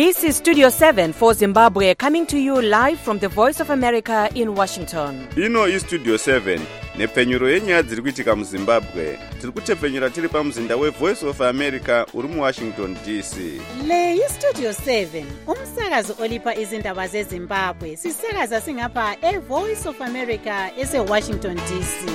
This is Studio 7 for Zimbabwe, coming to you live from the Voice of America in Washington. Ino is Studio 7, nepfenyuro yenyaya dziri kuitika muZimbabwe. Tiri kutepfenyura tiri pamuzinda weVoice of America uri muWashington DC. Le iStudio 7, umsakazo olipa izindaba zeZimbabwe. Sisakaza singapha eVoice of America eseWashington DC.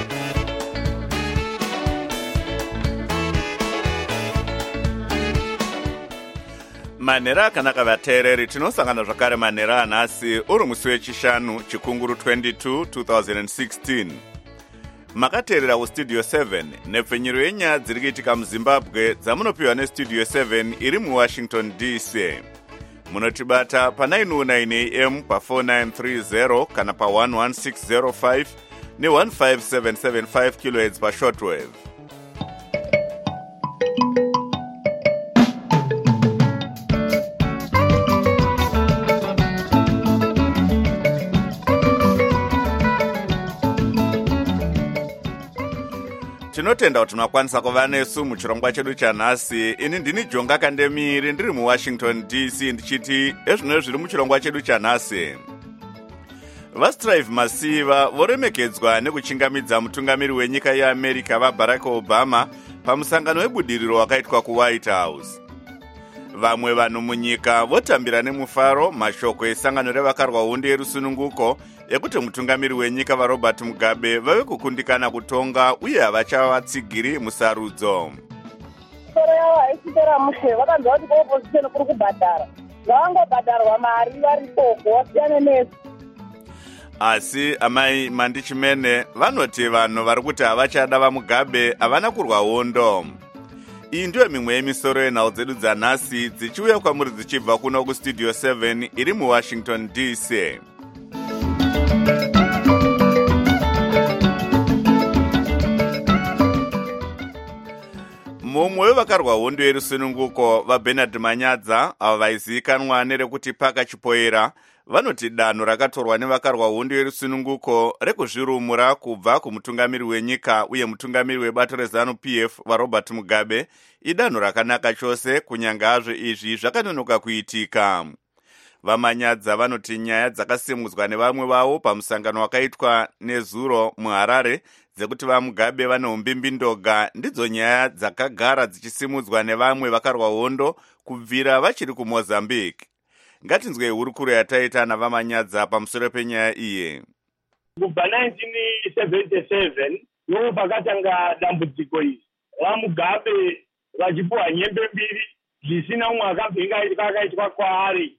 Manhero akanaka vateereri, tinosangana zvakare manhero anhasi uri musi wechishanu chikunguru 22 2016. Makateerera kuStudio 7 nepfenyuro yenyaya dziri kuitika muZimbabwe dzamunopiwa neStudio 7 iri muWashington DC. Munotibata pa909 AM pa4930 kana pa11605 ne15775 kHz pashortwave. Tinotenda kuti makwanisa kuva nesu muchirongwa chedu chanhasi. Ini ndini Jonga Kandemiri ndiri muWashington DC ndichiti ezvino zviri muchirongwa chedu chanhasi. VaStrive Masiva voremekedzwa nekuchingamidza mutungamiri wenyika yeAmerica vaBarack Obama pamusangano webudiriro wakaitwa kuWhite House. Vamwe vanhu munyika votambira nemufaro mashoko esangano revakarwa hundi yerusununguko ekuti mutungamiri wenyika vaRobert Mugabe vave kukundikana kutonga uye havachavatsigiri musarudzo. Soro yavo haisipera mushe, vakanzwa kuti opposition kuri kubhadhara. Ngavangobhadharwa mari varipoko vasiyane nesu. Asi amai Mandichimene vanoti vanhu vari kuti havachada vaMugabe havana kurwa hondo. Iyi ndiyo mimwe yemisoro yenhau dzedu dzanhasi dzichiuya kwamuri dzichibva kuno kuStudio 7 iri muWashington DC. Mumwe wevakarwa hondo yerusununguko vaBernard Manyadza avo vaizivikanwa nerekuti Paka Chipoera vanoti danho rakatorwa nevakarwa hondo yerusununguko rekuzvirumura kubva kumutungamiri wenyika uye mutungamiri webato reZANU-PF vaRobert Mugabe idanho rakanaka chose kunyange hazvo izvi zvakanonoka kuitika. VaManyadza vanoti nyaya dzakasimudzwa nevamwe vavo pamusangano wakaitwa nezuro muHarare dzekuti vaMugabe vane umbimbindoga ndidzo nyaya dzakagara dzichisimudzwa nevamwe vakarwa hondo kubvira vachiri kuMozambique. Ngatinzwe hurukuro yataita navaManyadza pamusoro penyaya iyi. Kubva 1977 ndo pakatanga dambudziko iri. VaMugabe vachipuwa nyembe mbiri zvisina umwe akabvinga akaitwa kwaari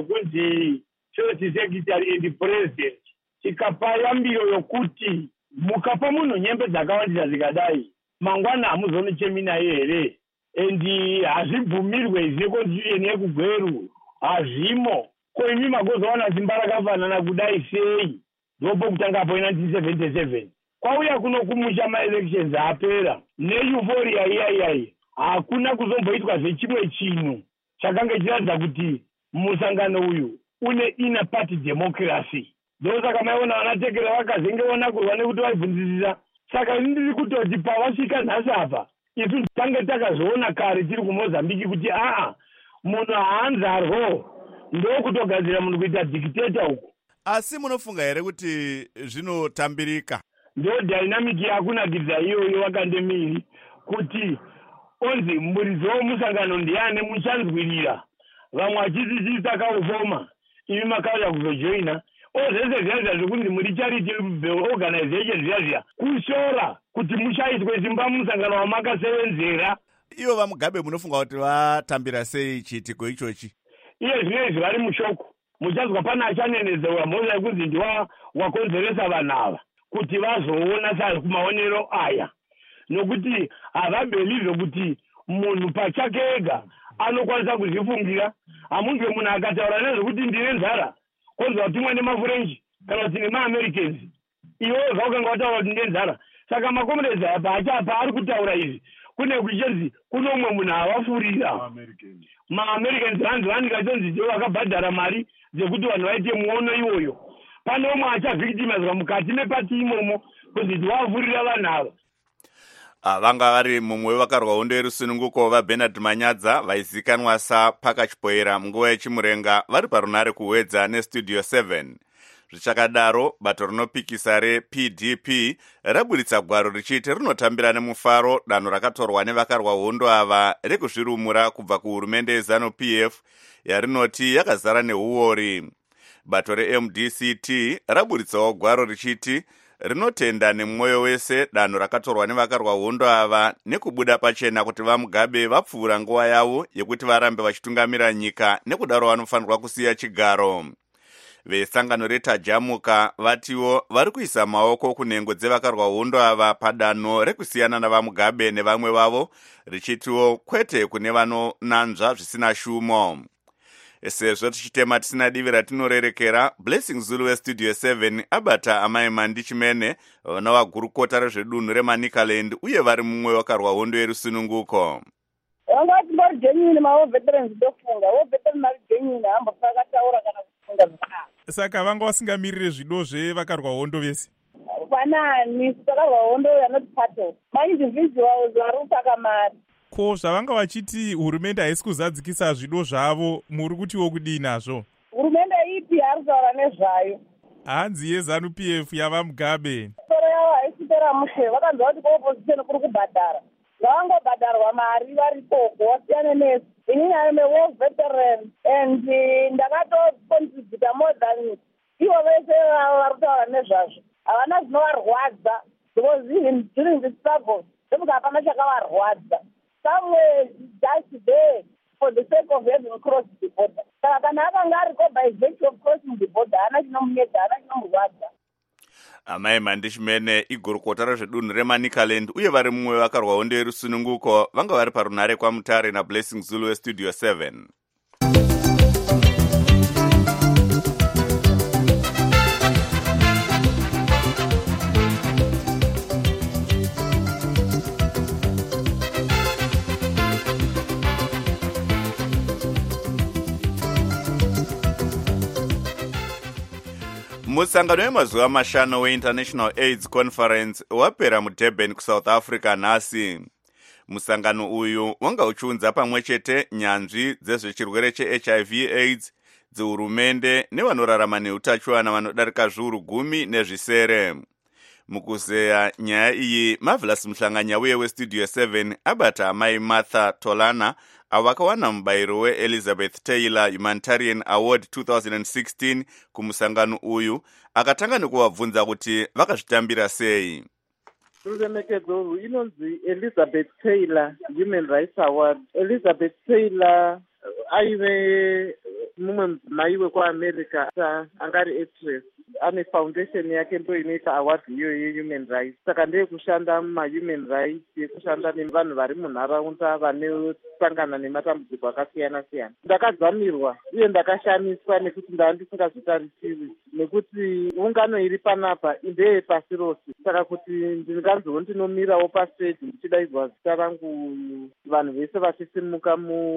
ekunzi first secretary and president. Tikapa yambiro yokuti mukapa munhu nyembe dzakawandisa zikadai mangwana hamuzonochemina here endi hazvibvumirwe izvi constitution yekugweru hazvimo. Ko imi magozowana simba rakafanana kudai sei? Ndopo kutangapo 1977 kwauya kuno kumusha maelections apera neeuforia iyaiyayi hakuna kuzomboitwa zvechimwe chinhu chakanga chichiratidza kuti musangano uyu une inner party democracy. Ndosaka maiona vanatekera vakazengeona kurwa nekuti vaibvunzisisa. Saka ndiri kutoti pavasvika nhasi apa isu tange takazoona kare tiri kuMozambique kuti munhu haanzarwo ndokutogadzira munhu kuita dictator uku. Asi munofunga here kuti zvinotambirika? Ndo dynamic yakunakidza iyoyo Vakandemiri kuti onzi muridzi womusangano ndiani muchanzwirira. Vamwe vachiti takaufoma imi makauya kuzojoina. Zvese zvazva zvokunzi muri charity organization zviya kushora kuti mushaiswe simba musangano wamakasevenzera. Ivo vaMugabe munofunga kuti vatambira sei chiitiko ichochi? Iye zvinezvi vari mushoko. Muchazwa pana achanenedzera mhosva yekunzi ndiwa wakonzeresa vanhu ava kuti vazoona kumaonero aya. Nokuti havabelieve kuti munhu pachake ega anokwanisa kuzvifungira. Hamunzwe munhu akataura nezvekuti ndine nzara konzwa kuti mwe nemafurenchi kana kuti nemaAmericans iwe zvakanga wataura kuti ndine nzara. Saka makomrades apa achapa ari kutaura izvi kune kuchenzi kuno umwe munhu avafurira. MaAmericans vanzi vanikatonzi ndivo vakabhadhara mari dzekuti vanhu vaite muono iwoyo. Pane umwe achavhictimizwa mukati mepati imomo kuti ndiwavhurira vanhu ava. vanga vari mumwe vakarwa hondo yerusununguko vaBernard Manyadza vaizikanwa saPaka Chipoera munguva yechimurenga vari parunare kuwedza nestudio 7. Zvichakadaro, bato rinopikisa rePDP raburitsa gwaro richiti rinotambira nemufaro danho rakatorwa nevakarwa hondo ava rekuzvirumura kubva kuhurumende yeZANU-PF yarinoti yakazara neuori. Bato reMDCT raburitsawo gwaro richiti rinotenda nemwoyo wese danho rakatorwa nevakarwa hondo ava nekubuda pachena kuti vaMugabe vapfuura nguva yavo yekuti varambe vachitungamira nyika nekudaro vanofanirwa kusiya chigaro. Vesangano reTajamuka vatiwo vari kuisa maoko kunhengo dzevakarwa hondo ava padanho rekusiyana navaMugabe nevamwe vavo, richitiwo kwete kune vanonanzva zvisina shumo. Sezvo tichitema tisina divi ratinorerekera, Blessing Zulu westudio 7 abata amai Mandi Chimene vana vagurukota rezvedunhu reManicaland uye vari mumwe wakarwa hondo yerusununguko. Vanga vati vari genuine mavo veterans ndofunga, vo veteran vari genuine hamba vakataura kana kufunga zvakana. Saka vanga vasingamirire zvido zvevakarwa hondo vese. Panani vakarwa hondo yanoti pato. Ma-individuals vari kutsvaka mari. Ko zvavanga vachiti hurumende haisi kuzadzikisa zvido zvavo, muri kutiwo kudii nazvo? Hurumende ipi ari kutaura nezvayo? Hanzi yeZANU-PF yavaMugabe. Soro yavo haisi kupera mushe, vakanzwa kuti kuopposition kuri kubhadhara. Ngavangobhadharwa mari varikoko, wasiyane nesu. Inini I'm a war veteran and ndakatocontribute more than ivo vese vari kutaura nezvazvo. Havana zvinovarwadza because even during the struggle, ndokuti hapana chakavarwadza. Somewhere just there for the sake of having crossed the border. Saka kana akanga ariko by virtue of crossing the border, hana chinomunetsa, hana chinomurwadza. Amai Mandi Chimene igurukota rezvedunhu reManicaland uye vari mumwe vakarwa hondo yerusununguko vanga vari parunare kwaMutare naBlessing Zulu westudio 7. Musangano wemazuva mashanu weInternational AIDS Conference wapera muDurban kuSouth Africa nhasi. Musangano uyu wanga uchiunza pamwe chete nyanzvi dzezvechirwere cheHIV/AIDS, dzehurumende nevanorarama neutachiwana vanodarika zviuru 10 nezvisere. Mukuzeya nyaya iyi, Marvelous Mhlanganya uye westudio 7 abata amai Martha Tolana avakawana mubayiro weElizabeth Taylor Humanitarian Award 2016 kumusangano uyu, akatanga nekuvabvunza kuti vakazvitambira sei. Ruremekedzo urwu inonzi Elizabeth Taylor Human Rights Award. Elizabeth Taylor aive mumwe mudzimai wekuAmerica angari actress. Ane foundation yake ndo inoita award hiyo yehuman rights. Saka ndeye kushanda mumahuman rights, yekushanda nevanhu vari munharaunda vanosangana nematambudziko akasiyana siyana. Ndakadzamirwa uye ndakashamiswa nekuti ndanga ndisingazvitarisiri, nekuti ungano iri panapa ndeye pasi rose. Saka kuti ndinganzwo ndinomirawo pastage ndichidaidzwa zita rangu, vanhu vese vachisimuka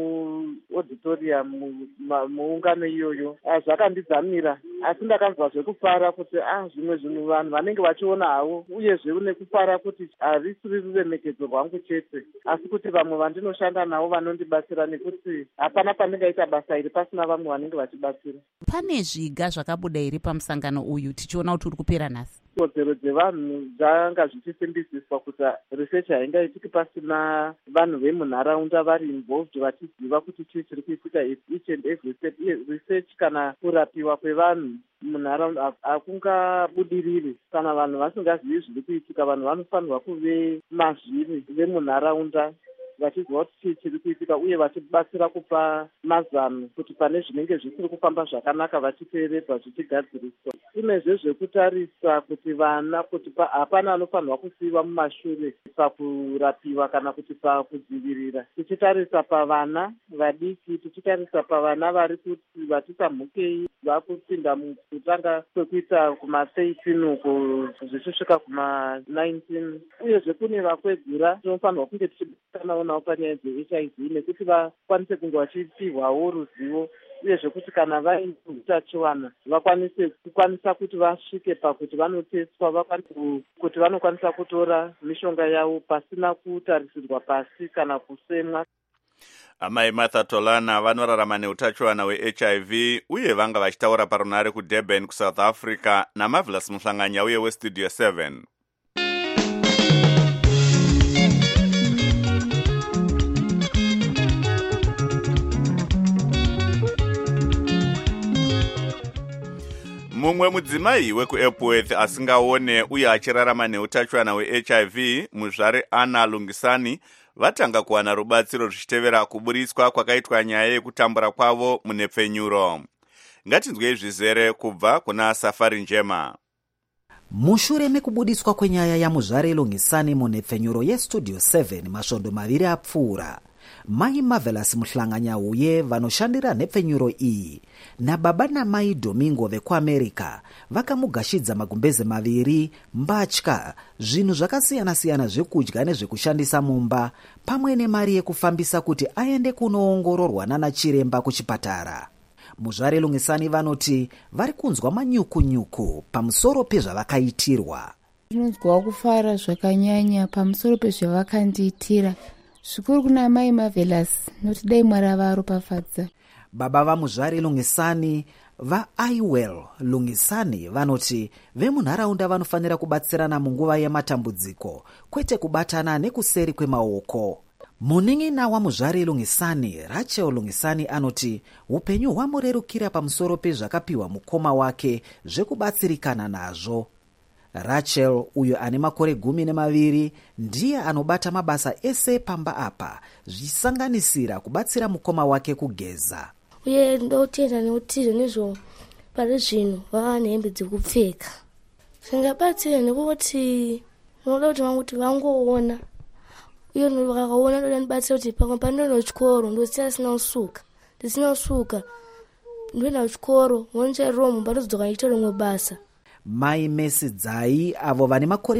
muauditorium muungano iyoyo, zvakandidzamira. Asi ndakanzwa zvekufara kuti zvimwe zvinhu vanhu vanenge vachiona havo, uyezve nekufara kuti harisi ruremekedzo rwangu chete, asi kuti vamwe vandinoshanda navo vanondibatsira, nekuti hapana pandingaita basa iri pasina vamwe vanenge vachibatsira. Pane zviga zvakabuda iri pamusangano uyu tichiona kuti uri kupera nhasi? Kodzero dzevanhu zvanga zvichisimbisiswa kuti research haingaitiki pasina vanhu vemunharaunda vari involved vachiziva kuti chii chiri kuitika each and every step. Uye research kana kurapiwa kwevanhu munharaunda hakungabudiriri kana vanhu vasingazivi zviri kuitika. Vanhu vanofanirwa kuve mazviri vemunharaunda vachiziva kuti chii chiri kuitika uye vachibatsira kupa mazano kuti pane zvinenge zvisiri kufamba zvakanaka vachiteeredzwa zvichigadziriswa. Kunezve zvekutarisa kuti vana kuti hapana anofanirwa kusiiwa mumashure pakurapiwa kana kuti pakudzivirira. Tichitarisa pavana vadiki, tichitarisa pavana vari kuti vatisamhukei vakupinda mukutanga kwekuita kuma13 uko zvichisvika kuma19. Uyezve kune vakwegura tinofanirwa kunge tichibatanawo navo panyaya dzeHIV nekuti vakwanise kunge vachipihwawo ruzivo uyezve kuti kana vaine utachiwana vakwanisa kuti vasvike pakuti vanoteswa kuti vanokwanisa kutora mishonga yavo pasina kutarisirwa pasi kana kusemwa. Amai Martha Tolana vanorarama neutachiwana hweHIV uye vanga vachitaura parunare kuDurban kuSouth Africa naMarvelous Muhlanganya uye weStudio 7. Mumwe mudzimai wekuEpworth asingaone uye achirarama neutachiwana hweHIV, muzvare Anna Lungisani, vatanga kuwana rubatsiro ruchitevera kuburiswa kwakaitwa nyaya yekutambura kwavo munepfenyuro. Ngatinzwe zvizere kubva kuna Safari Njema. Mushure mekubudiswa kwenyaya yamuzvare Lungisani munepfenyuro yeStudio 7 masvondo maviri apfuura, Mai Marvelous Muhlanganya uye vanoshandira nepfenyuro iyi nababa namai Domingo vekuAmerica vakamugashidza magumbeze maviri, mbatya, zvinhu zvakasiyana-siyana zvekudya nezvekushandisa mumba, pamwe nemari yekufambisa kuti aende kunoongororwa nanachiremba kuchipatara. Muzvare Lungisani vanoti vari kunzwa manyuku-nyuku pamusoro pezvavakaitirwa. Ndinonzwa kufara zvakanyanya pamusoro pezvavakandiitira. Zvikuru kuna Mai Marvelous, noti dai Mwari avaropafadza. Baba vamuzvare Lungisani vaIwell Lungisani vanoti vemunharaunda vanofanira kubatsirana munguva yematambudziko, kwete kubatana nekuseri kwemaoko. Munin'ina wamuzvare Lungisani, Rachel Lungisani, anoti upenyu hwamurerukira pamusoro pezvakapiwa mukoma wake zvekubatsirikana nazvo. Rachel, uyo ane makore 12, ndiye anobata mabasa ese pamba apa, zvisanganisira kubatsira mukoma wake kugeza. Uye ndotenda nekuti nezvo pari zvino vava nehembe dzekupfeka. Zvingabatsira nekuti unoda kuti vanguti vangoona. Uye vakaona ndoda ndibatsira kuti pamwe pandoenda kuchikoro ndosiya ndisina kusuka. Ndoenda kuchikoro, woncherero mumba ndozodzoka ndichita rimwe basa. Mai Messi Dzai, avo vane makore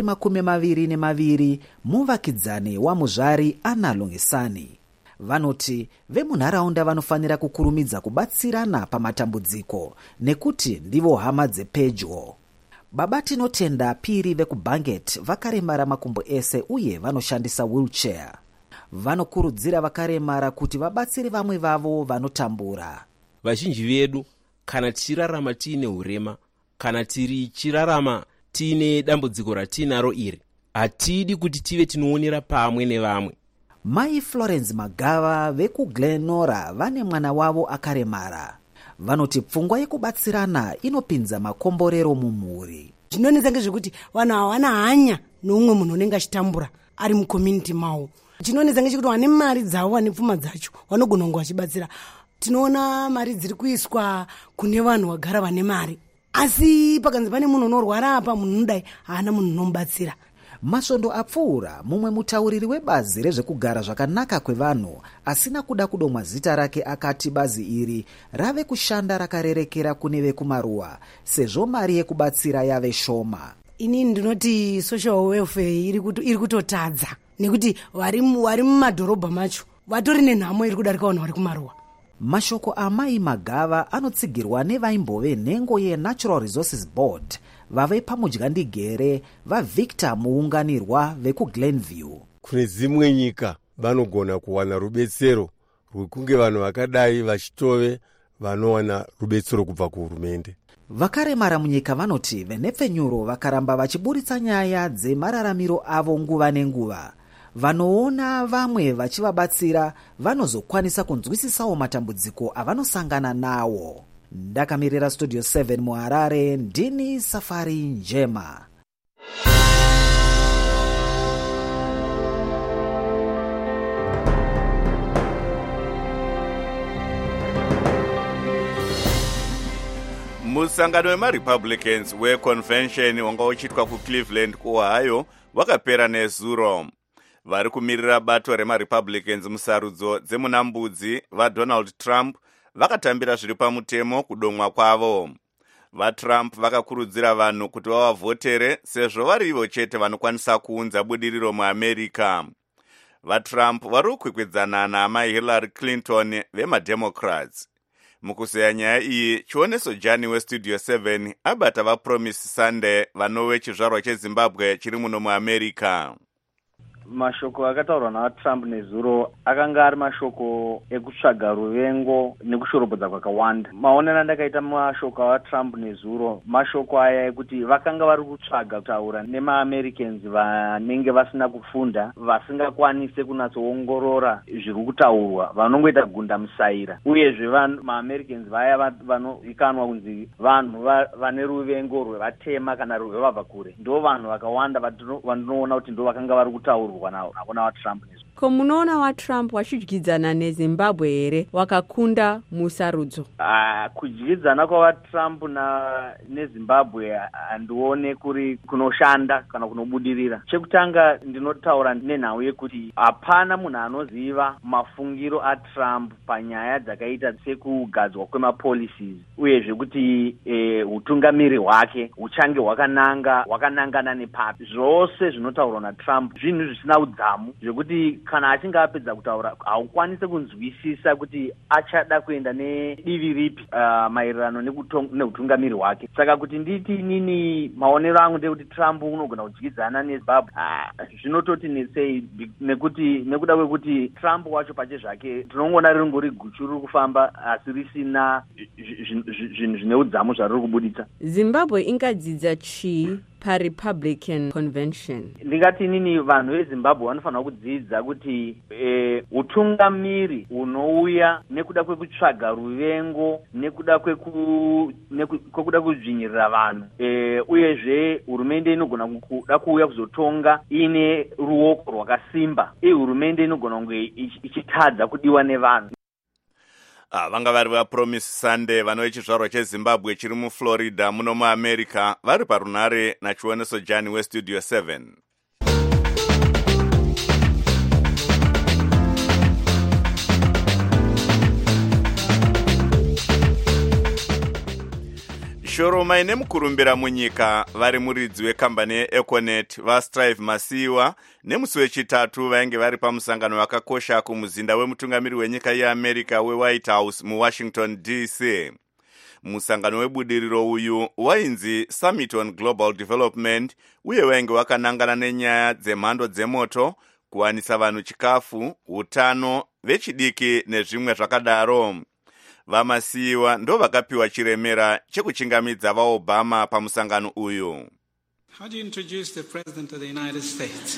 22, muvakidzani wamuzvari Anna Lungisani, vanoti vemunharaunda vanofanira kukurumidza kubatsirana pamatambudziko nekuti ndivo hama dzepedyo. Baba Tinotenda Piri vekuBanget vakaremara makumbo ese uye vanoshandisa wheelchair. Vanokurudzira vakaremara kuti vabatsire vamwe vavo vanotambura. Vazhinji vedu kana tichirarama tiine urema, kana tichirarama tiine dambudziko ratinaro iri, hatidi kuti tive tinoonera pamwe nevamwe. Mai Florence Magava vekuGlenora vane mwana wavo akaremara. Vanoti pfungwa yekubatsirana inopinza makomborero mumhuri. Zvinonetsa ngezvekuti vanhu hawana hanya noumwe munhu unenge achitambura ari mucommunity mawo. Chinonetsa ngechekuti vane mari dzavo, vane pfuma dzacho, vanogona kunge vachibatsira. Tinoona mari dziri kuiswa kune vanhu vagara vane mari, asi pakanzi pane munhu unorwara apa, munhu unodai haana munhu unomubatsira. Masvondo apfuura, mumwe mutauriri webazi rezvekugara zvakanaka kwevanhu asina kuda kudomwa zita rake akati bazi iri rave kushanda rakarerekera kune vekumaruwa sezvo mari yekubatsira yave shoma. Inini ndinoti social welfare iri kutotadza, nekuti vari mumadhorobha macho vatori nenhamo iri kudarika vanhu vari kumaruwa. Mashoko amai Magava anotsigirwa nevaimbove nhengo yeNatural Resources Board vave pamudyandigere vaVictor muunganirwa vekuGlenview. Kune dzimwe nyika vanogona kuwana rubetsero rwekunge vanhu vakadai vachitove vanowana rubetsero kubva kuhurumende. Vakaremara munyika vanoti venepfenyuro vakaramba vachiburitsa nyaya dzemararamiro avo nguva nenguva, vanoona vamwe vachivabatsira vanozokwanisa kunzwisisawo matambudziko avanosangana nawo. Ndakamirira Studio 7 muHarare, ndini Safari Njema. Musangano wemaRepublicans weconvention wanga uchitwa kuCleveland kuOhio wakapera nezuro. Vari kumirira bato remaRepublicans musarudzo dzemunambudzi vaDonald Trump vakatambira zviri pamutemo kudomwa kwavo. VaTrump vakakurudzira vanhu kuti vavavotere sezvo vari ivo chete vanokwanisa kuunza budiriro muAmerica. VaTrump vari kukwikwidzana naamai Hillary Clinton vemaDemocrats. mukuzeya nyaya iyi chioneso jani westudio 7 abata vapromise sunday vanove chizvarwa chezimbabwe chiri muno muamerica. Mashoko akataurwa naTrump nezuro akanga ari mashoko ekutsvaga ruvengo nekushorobodza kwakawanda. Maonero andakaita mashoko aTrump nezuro mashoko aya ekuti vakanga vari kutsvaga kutaura nemaAmericans vanenge vasina kufunda, vasingakwanise kunatsoongorora zviri kutaurwa, vanongoita gunda musaira. Uyezve maAmericans vaya vanozikanwa kunzi vanhu vane ruvengo rwevatema kana rwevabva kure, ndo vanhu vakawanda vandinoona kuti ndo vakanga vari kutaurwa naona waTrump. Ko munoona waTrump wachidyidzana neZimbabwe here wakakunda musarudzo? Kudyidzana kwavaTrump neZimbabwe handione kuri kunoshanda kana kunobudirira. Chekutanga ndinotaura nenhau yekuti hapana munhu anoziva mafungiro aTrump panyaya dzakaita sekugadzwa kwemapolicies, uyezve kuti utungamiri hwake huchange hwakanangana nepapi. Zvose zvinotaurwa naTrump zvinhu zvisina udzamu zvekuti kana achinge apedza kutaura haukwanise kunzwisisa kuti achada kuenda nedivi ripi maererano neutungamiri hwake. Saka kuti nditi inini maonero angu ndekuti Trump unogona kudyidzana neZimbabwe zvinototi nesei, nekuda kwekuti Trump wacho pache zvake tinongoona ringori guchu riri kufamba asi risina zvinhu zvine udzamu zvariri kubuditsa. Zimbabwe ingadzidza chii paRepublican Convention? Ndingati nini vanhu veZimbabwe vanofanira kudzidza kuti utungamiri unouya nekuda kwekutsvaga ruvengo, nekuda kwekuda kudzvinyirira vanhu, uyezve hurumende inogona kuda kuuya kuzotonga ine ruoko rwakasimba, hurumende inogona kunge ichitadza kudiwa nevanhu. Vanga vari vapromise sunday vanove chizvarwa chezimbabwe chiri muflorida muno muamerica vari parunare nachioneso jani westudio 7. shoroma ine mukurumbira munyika vari muridzi wekambani yeEconet vaStrive Masiyiwa nemusi wechitatu vainge vari pamusangano wakakosha kumuzinda wemutungamiri wenyika yeAmerica weWhite House muWashington DC. Musangano webudiriro uyu wainzi Summit on Global Development uye wainge wakanangana nenyaya dzemhando dzemoto, kuwanisa vanhu chikafu, utano, vechidiki nezvimwe zvakadaro. VaMasiyiwa ndo vakapiwa chiremera chekuchingamidza vaObama pamusangano uyu. How do you introduce the President of the United States?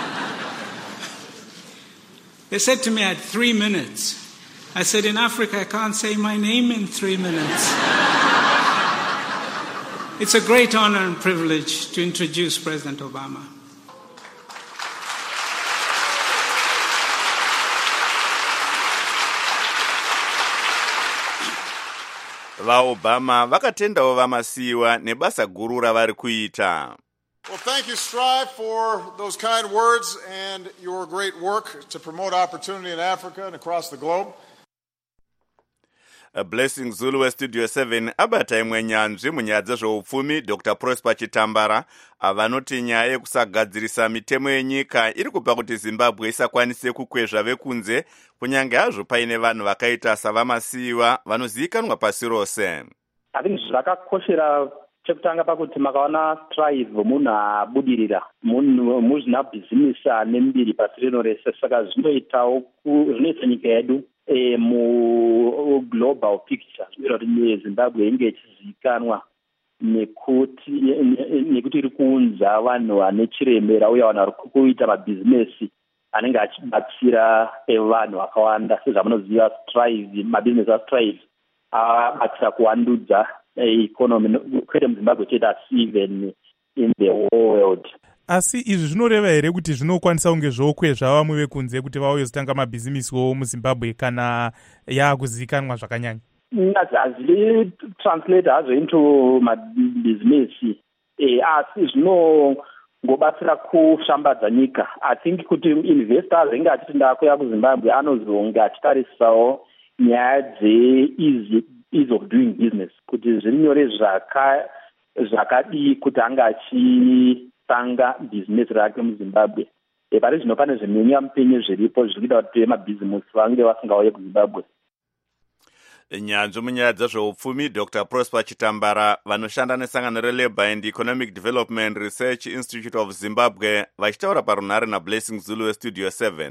They said to me I had 3 minutes. I said, in Africa I can't say my name in 3 minutes. It's a great honor and privilege to introduce President Obama. VaObama vakatendawo vaMasiyiwa nebasa guru ravari kuita. Well, thank you, Strive, for those kind words and your great work to promote opportunity in Africa and across the globe. Blessing Zulu westudio 7 abata imwe nyanzvi munyaya dzezveupfumi Dr. Prosper Chitambara avanoti nyaya yekusagadzirisa mitemo yenyika iri kupa kuti Zimbabwe isakwanise kukwezva vekunze kunyange hazvo paine vanhu vakaita savamasiyiwa vanozivikanwa pasi rose. Zvakakoshera chekutanga pakuti makaona Strive munhu abudirira, munhu muzvina bhizinisi ane mbiri pasi rino rese, saka zvinoita nyika yedu mu global picture zvinoita kuti Zimbabwe inge ichizivikanwa nekuti iri kuunza vanhu vane chiremera uye vanhu vari kuita mabhizinesi anenge achibatsira vanhu vakawanda. Sezvamunoziva Strive, mabhizinesi aStrive abatsira kuwandudza economy kwete muZimbabwe chete asi even in the whole world. Asi izvi zvinoreva here kuti zvinokwanisa kunge zvokwezva vamwe vekunze kuti vauye kutanga mabhizimisiwo muZimbabwe kana yakuzivikanwa zvakanyanya? Hazvi translate hazvo into mabhizimisi asi zvinongobatsira kushambadza nyika. I think kuti investors enga achiti ndakuya kuZimbabwe anozonge achitarisawo nyaya ease of doing business, kuti zviri nyore zvakadii kuti anga achitanga bhizinesi rake muZimbabwe. Pari zvino pane zvimenya mupenyu zviripo zviri kuita kuti mabhizinesi vange vasingauye kuZimbabwe. nyanzvi munyaya dzezveupfumi Dr Prosper Chitambara vanoshanda nesangano reLabour and Economic Development Research Institute of Zimbabwe vachitaura parunhare naBlessing Zulu weStudio 7.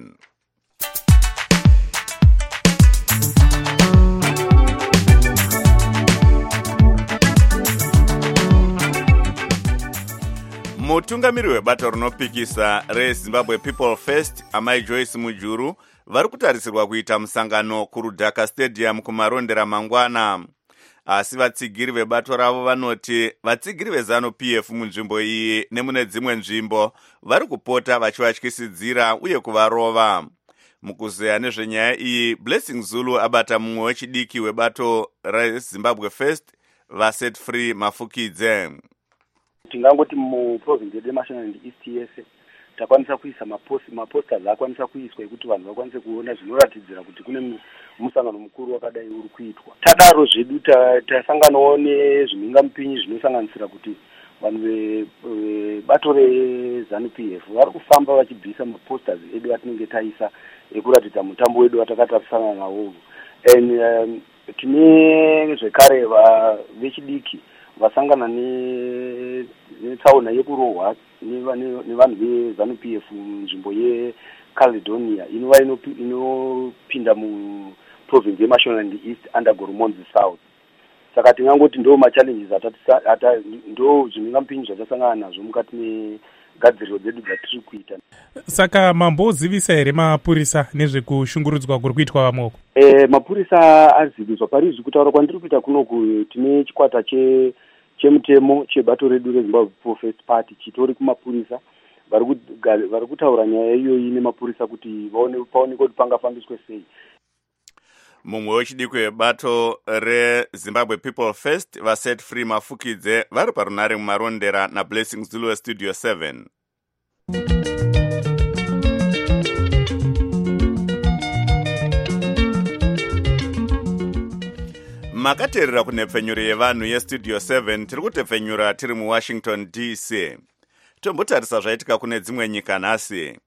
Mutungamiri webato rinopikisa reZimbabwe People First amai Joyce Mujuru vari kutarisirwa kuita musangano kuRudhaka Stadium kumarondera mangwana. Asi vatsigiri vebato ravo vanoti vatsigiri veZANU-PF munzvimbo iyi nemune dzimwe nzvimbo vari kupota vachivatyisidzira uye kuvarova. Mukuzeya nezvenyaya iyi, Blessing Zulu abata mumwe wechidiki webato reZimbabwe First vaSet Free Mafukidze. Tingangoti muprovince yedu yeMasvingo and East yese takwanisa kuisa maposters akwanisa kuiswa ekuti vanhu vakwanise kuona zvinoratidzira kuti kune musangano mukuru wakadai uri kuitwa. Tadaro zvedu tasanganawo nezvimhingamupinyi zvinosanganisira kuti vanhu vebato reZANU-PF vari kufamba vachibvisa maposters edu atinenge taisa ekuratidza mutambo wedu watakatarisana nawo. And tine zvekare vechidiki vasangana netsaona yekurohwa nevanhu veZANU-PF nzvimbo yeCaledonia inova inopinda muprovince yeMasvingo and East under Goromonzi South. Saka tingangoti ndo machallenges ndo zvimhingamupinyi zvatasangana nazvo mukati megadziriro dzedu dzatiri kuita. Saka mambozivisa here mapurisa nezvekushungurudzwa kuri kuitwa vamwoko? Mapurisa aziviswa parizvi kutaura kwandiri kuita kunoku tine chikwata chemutemo chebato redu reZimbabwe People First Party chitori kumapurisa vari kutaura nyaya iyoyi nemapurisa kuti paonekwe kuti pangafambiswe sei. Mumwe wechidiki webato reZimbabwe People First vaSet Free Mafukidze vari parunhare mumarondera naBlessing Zulu weStudio 7. Makateerera kunhepfenyuro yevanhu yeStudio 7 tiri kutepfenyura tiri muWashington DC. Tombotarisa zvaitika kune dzimwe nyika nhasi.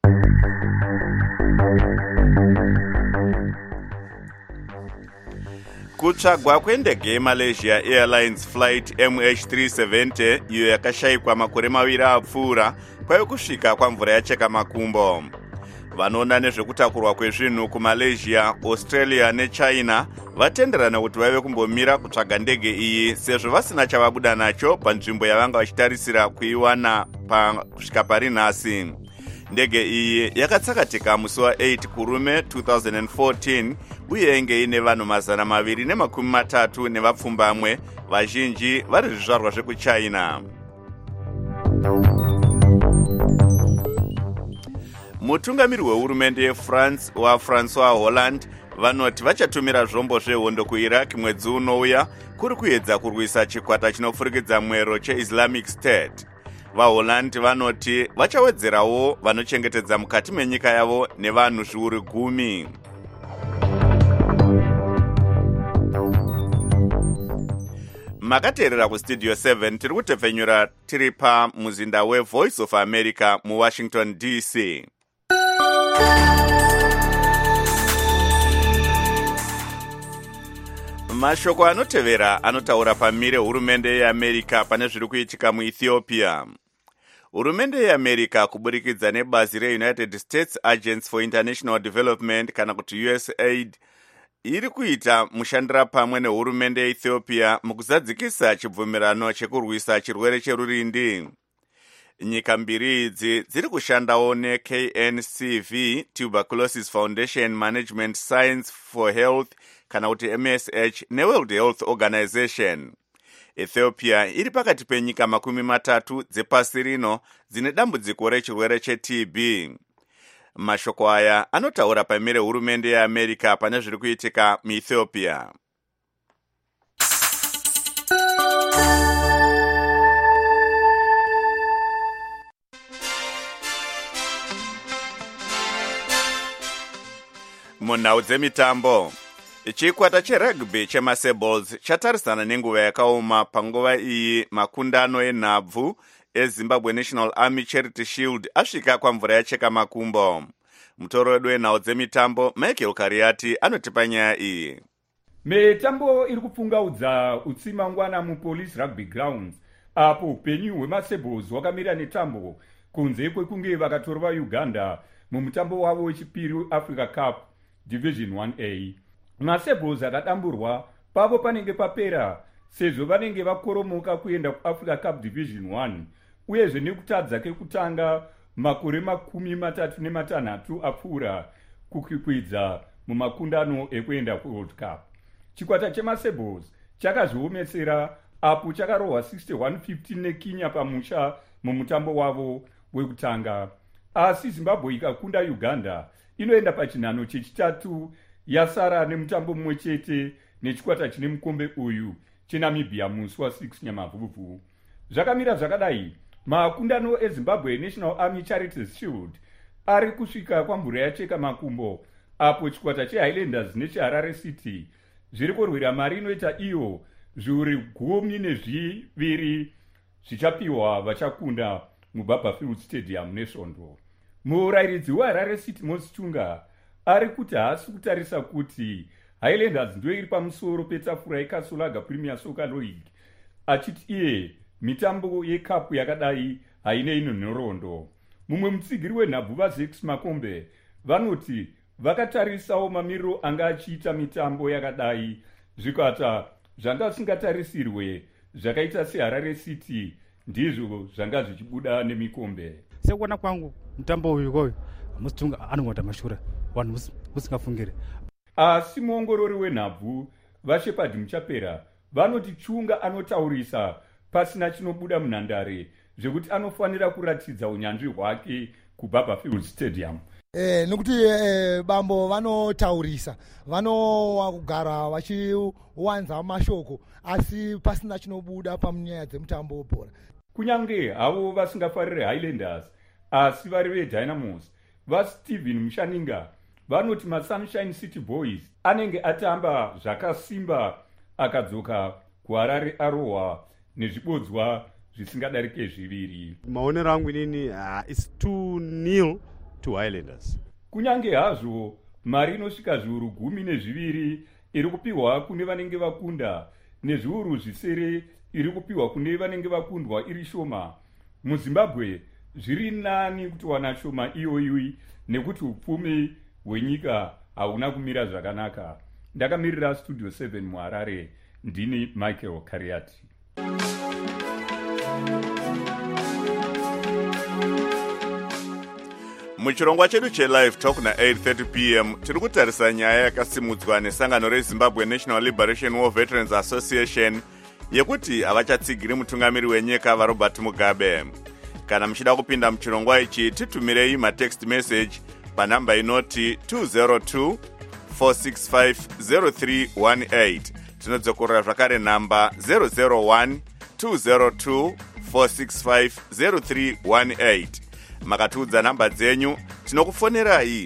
Kutsvagwa kwendege yeMalaysia Airlines Flight MH370 iyo yakashayikwa makore maviri apfuura kwaive kusvika kwamvura yacheka makumbo. Vanoona nezvekutakurwa kwezvinhu kuMalaysia, Australia neChina vatenderana kuti vaive kumbomira kutsvaga ndege iyi sezvo vasina chavabuda nacho panzvimbo yavanga vachitarisira kuiwana kusvika pari nhasi. Ndege iyi yakatsakatika musi wa8 Kurume 2014 uye inge ine vanhu 230 nevapfumbamwe, vazhinji vari zvizvarwa zvekuChina. Mutungamiri wehurumende yeFrance waFrancois Hollande vanoti vachatumira zvombo zvehondo kuIraq mwedzi unouya kuri kuedza kurwisa chikwata chinofurikidza mwero cheIslamic State. VaHollande vanoti vachawedzerawo vanochengetedza mukati menyika yavo nevanhu zviuru 10. Makateerera kuStudio 7 tiri kutepfenyura tiri pamuzinda weVoice of America muWashington DC. Mashoko anotevera anotaura pamire hurumende yeAmerica pane zviri kuitika muEthiopia. Hurumende yeAmerica kuburikidza nebazi reUnited States Agency for International Development kana kuti USAID iri kuita mushandira pamwe nehurumende yeEthiopia mukuzadzikisa chibvumirano chekurwisa chirwere cherurindi. Nyika mbiri idzi dziri kushandawo neKNCV Tuberculosis Foundation Management Science for Health kana kuti MSH neWorld Health Organization. Ethiopia iri pakati penyika 30 dzepasi rino dzine dambudziko rechirwere cheTB. Mashoko aya anotaura pamire hurumende yeAmerica pane zviri kuitika muEthiopia. Munhau dzemitambo, chikwata cherugby chemaSables chatarisana nenguva yakaoma panguva iyi makundano enhabvu eZimbabwe National Army Charity Shield asvika kwamvura yacheka makumbo. Mutoro wedu wenhau dzemitambo Michael Kariati anotipa nyaya iyi. mitambo iri kupfungaudza utsimangwana mupolice rugby grounds apo upenyu hwemasebos hwakamira netambo kunze kwekunge vakatora vauganda mumutambo wavo wechipiri Africa Cup Division 1A. Masebos akadamburwa pavo panenge papera sezvo vanenge vakoromoka kuenda kuAfrica Cup Division 1 uyezve nekutadza kekutanga makore 36 apfuura kukwikwidza mumakundano ekuenda kuWorld Cup. Chikwata chemasebos chakazviomesera apo chakarohwa 61-15 neKenya pamusha mumutambo wavo wekutanga. Asi Zimbabwe ikakunda Uganda inoenda pachinhano chechitatu yasara nemutambo mumwe chete nechikwata chine mukombe uyu cheNamibia musi wa6 Nyamavhuvhu. Zvakamira zvakadai, makundano eZimbabwe National Army Charities Shield ari kusvika kwamvura yacheka makumbo apo chikwata cheHighlanders necheHarare City zviri kurwira mari inoita iyo zviuru 12 zvichapiwa vachakunda muBarberfield Stadium nesvondo. Murayiridzi weHarare City Moses Chunga ari kuti haasi kutarisa kuti Highlanders ndiyo iri pamusoro petafura yeKasolaga Premier Soccer League, achiti iye mitambo yekapu yakadai hainei nhoroondo. Mumwe mutsigiri wenhabvu vaZex Makombe vanoti vakatarisawo mamiriro anga achiita mitambo yakadai zvikwata zvanga zvisingatarisirwe zvakaita seHarare City ndizvo zvanga zvichibuda nemikombe. Sekuona kwangu mutambo uyu Musitunga anongota mashura vanhu musingafungire. Asi muongorori wenhabvu vaShepard Muchapera vanoti Chunga anotaurisa pasina chinobuda munhandare zvekuti anofanira kuratidza unyanzvi hwake kuBarberfield Stadium. Nokuti bambo vanotaurisa vanogara vachiwanza mashoko asi pasina chinobuda pamunyaya dzemutambo webhora. Kunyange havo vasingafarire Highlanders asi vari veDynamos vaSteven Mushaninga vanoti maSunshine City Boys anenge atamba zvakasimba akadzoka kuHarare arohwa nezvibodzwa zvisingadarike 2. Maonero angu inini is 2-0 to Highlanders. Kunyange hazvo mari inosvika zviuru 12 iri kupiwa kune vanenge vakunda nezviuru zvisere iri kupiwa kune vanenge vakundwa iri shoma, muZimbabwe zviri nani kuti wana shoma iyoyi nekuti upfumi hwenyika hauna kumira zvakanaka. Ndakamirira Studio 7 muHarare, ndini Michael Kariati. Muchirongwa chedu cheLive Talk na8:30 p.m. tiri kutarisa nyaya yakasimudzwa nesangano reZimbabwe National Liberation War Veterans Association yekuti havachatsigiri mutungamiri wenyika vaRobert Mugabe. Kana muchida kupinda muchirongwa ichi titumirei matext message panhamba inoti 202 465 0318. Tinodzokorera zvakare nhamba 001 202 465 0318. Makatiudza namba dzenyu tinokufonerai.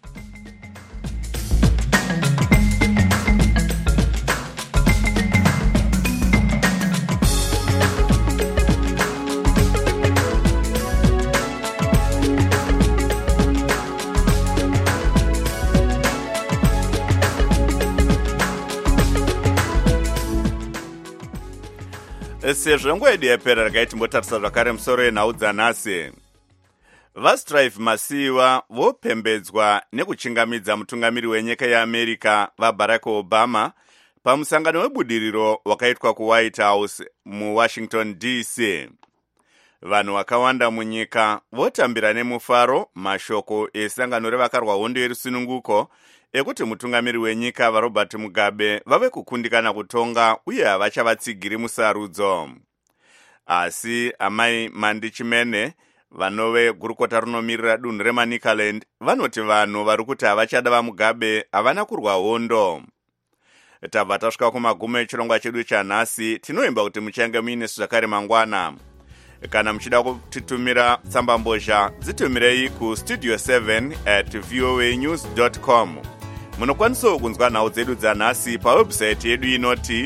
Sezvo nguva yedu yapera regai timbotarisa zvakare musoro yenhau dzanhasi. VaStrive Masiva vopembedzwa nekuchingamidza mutungamiri wenyika yeAmerica vaBarack Obama pamusangano webudiriro wakaitwa kuWhite House muWashington DC. Vanhu vakawanda munyika votambira nemufaro mashoko esangano revakarwa hondo yerusununguko ekuti mutungamiri wenyika vaRobert Mugabe vave kukundikana kutonga uye havachavatsigiri musarudzo. Asi amai Mandi Chimene vanove gurukota runomirira dunhu reManicaland vanoti vanhu vari kuti havachada vaMugabe havana kurwa hondo. Tabva tasvika kumagumo echirongwa chedu chanhasi. Tinoimba kuti muchange muinesu zvakare mangwana. Kana muchida kutitumira tsambambozha dzitumirei kustudio 7@voanews.com. Munokwanisawo kunzwa nhau dzedu dzanhasi pawebsite yedu inoti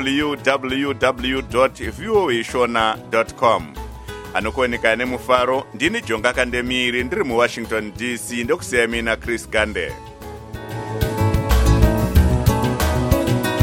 www.voashona.com. Anokuoneka nemufaro ndini Jonga Kandemiri ndiri muWashington DC ndokusiya mina Chris Gande.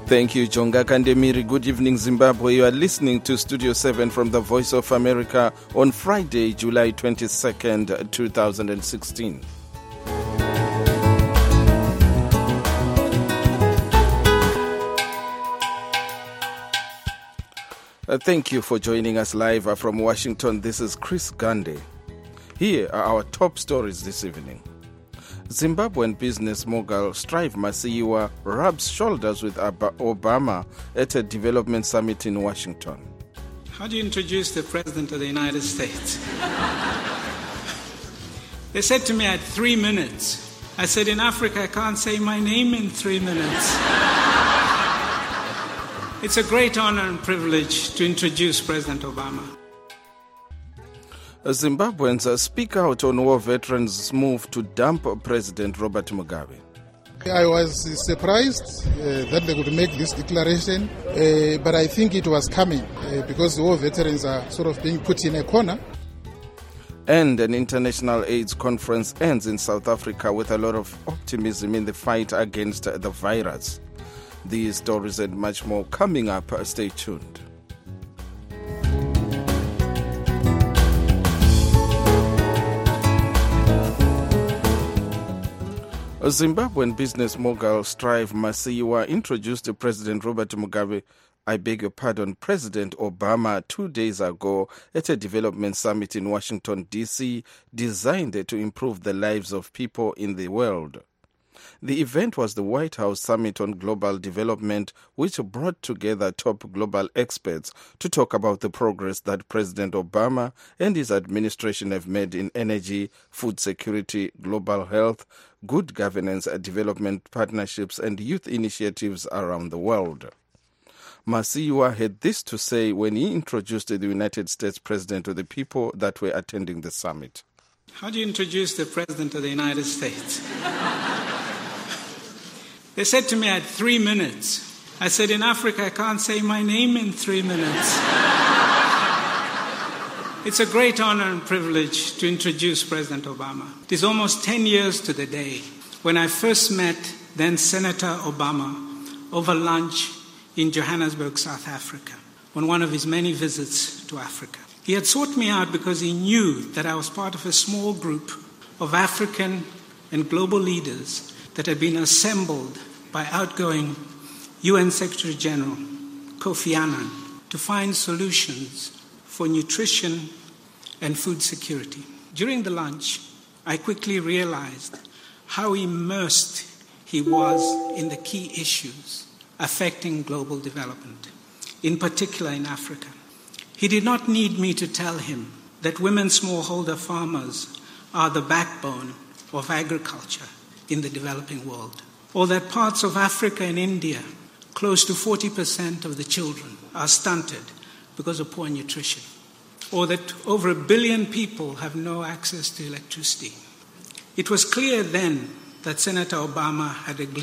Thank you, Jonga Kandemiri. Good evening, Zimbabwe. You are listening to Studio 7 from the Voice of America on Friday, July 22nd, 2016. Thank you for joining us live from Washington. This is Chris Gande. Here are our top stories this evening. Zimbabwean business mogul Strive Masiyiwa rubs shoulders with Obama at a development summit in Washington. How do you introduce the President of the United States? They said to me, I had 3 minutes. I said, in Africa, I can't say my name in 3 minutes. It's a great honor and privilege to introduce President Obama. Zimbabweans speak out on war veterans' move to dump President Robert Mugabe. I was surprised that they could make this declaration, but I think it was coming because the war veterans are sort of being put in a corner. And an international AIDS conference ends in South Africa with a lot of optimism in the fight against the virus. These stories and much more coming up. Stay tuned. A Zimbabwean business mogul Strive Masiyiwa introduced President Robert Mugabe, President Obama 2 days ago at a development summit in Washington, D.C., designed to improve the lives of people in the world. The event was the White House Summit on Global Development, which brought together top global experts to talk about the progress that President Obama and his administration have made in energy, food security, global health, good governance, development partnerships, and youth initiatives around the world. Masiyiwa had this to say when he introduced the United States President to the people that were attending the summit. How do you introduce the President of the United States? They said to me, I had 3 minutes. I said, in Africa, I can't say my name in 3 minutes. It's a great honor and privilege to introduce President Obama. It is almost 10 years to the day when I first met then Senator Obama over lunch in Johannesburg, South Africa, on one of his many visits to Africa. He had sought me out because he knew that I was part of a small group of African and global leaders that had been assembled by outgoing UN Secretary General Kofi Annan to find solutions for nutrition and food security. During the lunch, I quickly realized how immersed he was in the key issues affecting global development, in particular in Africa. He did not need me to tell him that women smallholder farmers are the backbone of agriculture in the developing world, or that parts of Africa and India, close to 40% of the children are stunted because of poor nutrition, or that over 1 billion people have no access to electricity. It was clear then that Senator Obama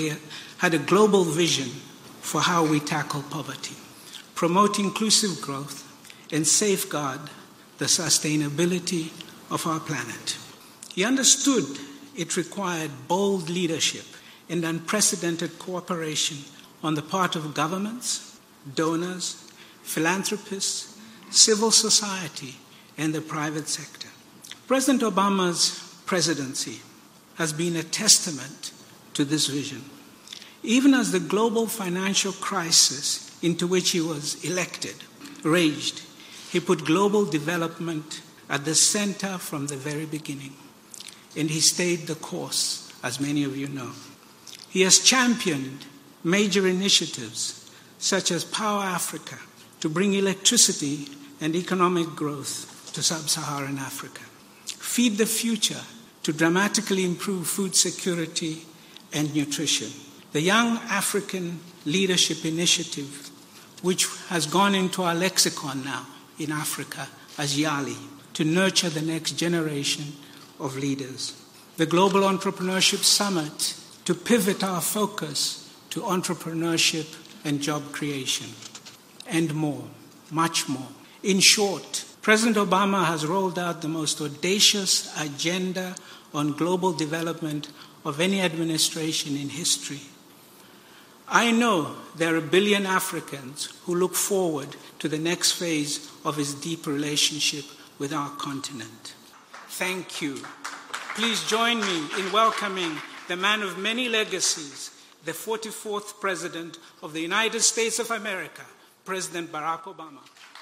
had a global vision for how we tackle poverty, promote inclusive growth, and safeguard the sustainability of our planet. He understood it required bold leadership and unprecedented cooperation on the part of governments, donors, philanthropists, civil society, and the private sector. President Obama's presidency has been a testament to this vision. Even as the global financial crisis into which he was elected raged, he put global development at the center from the very beginning. And he stayed the course, as many of you know. He has championed major initiatives such as Power Africa to bring electricity and economic growth to sub-Saharan Africa. Feed the Future to dramatically improve food security and nutrition. The Young African Leadership Initiative, which has gone into our lexicon now in Africa as YALI, to nurture the next generation of leaders. The Global Entrepreneurship Summit to pivot our focus to entrepreneurship and job creation. And more, much more. In short, President Obama has rolled out the most audacious agenda on global development of any administration in history. I know there are 1 billion Africans who look forward to the next phase of his deep relationship with our continent. Thank you. Please join me in welcoming the man of many legacies, the 44th President of the United States of America, President Barack Obama.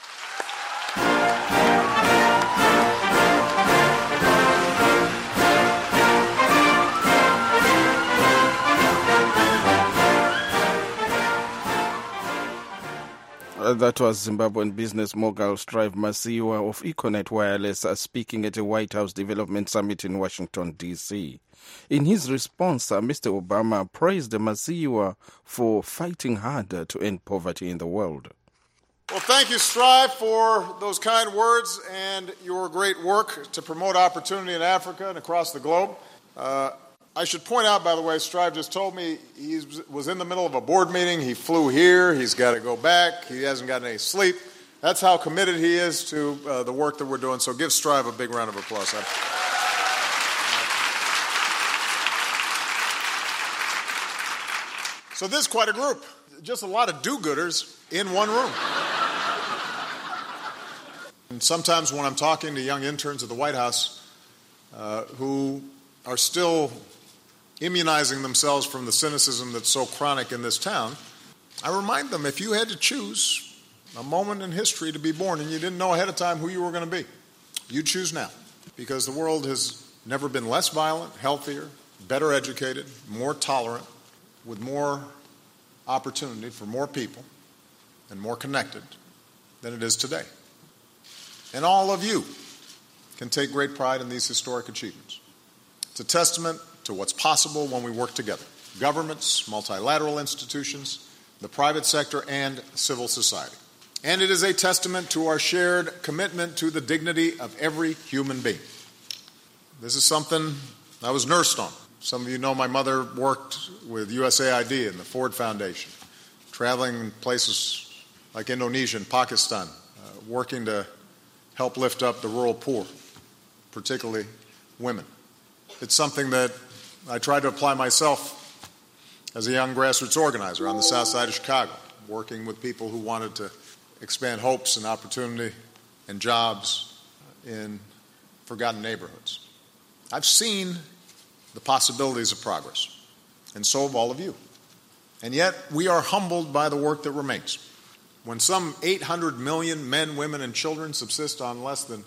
That was Zimbabwean business mogul Strive Masiyiwa of Econet Wireless speaking at a White House Development Summit in Washington, D.C. In his response, Mr. Obama praised Masiyiwa for fighting hard to end poverty in the world. Well, thank you, Strive, for those kind words and your great work to promote opportunity in Africa and across the globe. I should point out, by the way, Strive just told me he was in the middle of a board meeting. He flew here. He's got to go back. He hasn't gotten any sleep. That's how committed he is to the work that we're doing. So give Strive a big round of applause. So this is quite a group. Just a lot of do-gooders in one room. And sometimes when I'm talking to young interns at the White House who are still immunizing themselves from the cynicism that's so chronic in this town, I remind them, if you had to choose a moment in history to be born and you didn't know ahead of time who you were going to be, you choose now. Because the world has never been less violent, healthier, better educated, more tolerant, with more opportunity for more people and more connected than it is today. And all of you can take great pride in these historic achievements. It's a testament to what's possible when we work together. Governments, multilateral institutions, the private sector, and civil society. And it is a testament to our shared commitment to the dignity of every human being. This is something I was nursed on. Some of you know my mother worked with USAID and the Ford Foundation, traveling in places like Indonesia and Pakistan, working to help lift up the rural poor, particularly women. It's something that I tried to apply myself as a young grassroots organizer on the south side of Chicago, working with people who wanted to expand hopes and opportunity and jobs in forgotten neighborhoods. I've seen the possibilities of progress, and so have all of you. And yet, we are humbled by the work that remains. When some 800 million men, women, and children subsist on less than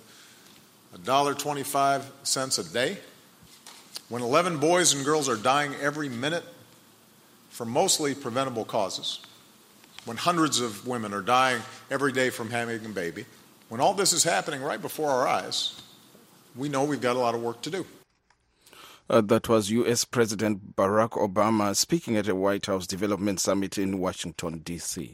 $1.25 a day, when 11 boys and girls are dying every minute from mostly preventable causes, when hundreds of women are dying every day from having a baby, when all this is happening right before our eyes, we know we've got a lot of work to do. That was U.S. President Barack Obama speaking at a White House Development Summit in Washington, D.C.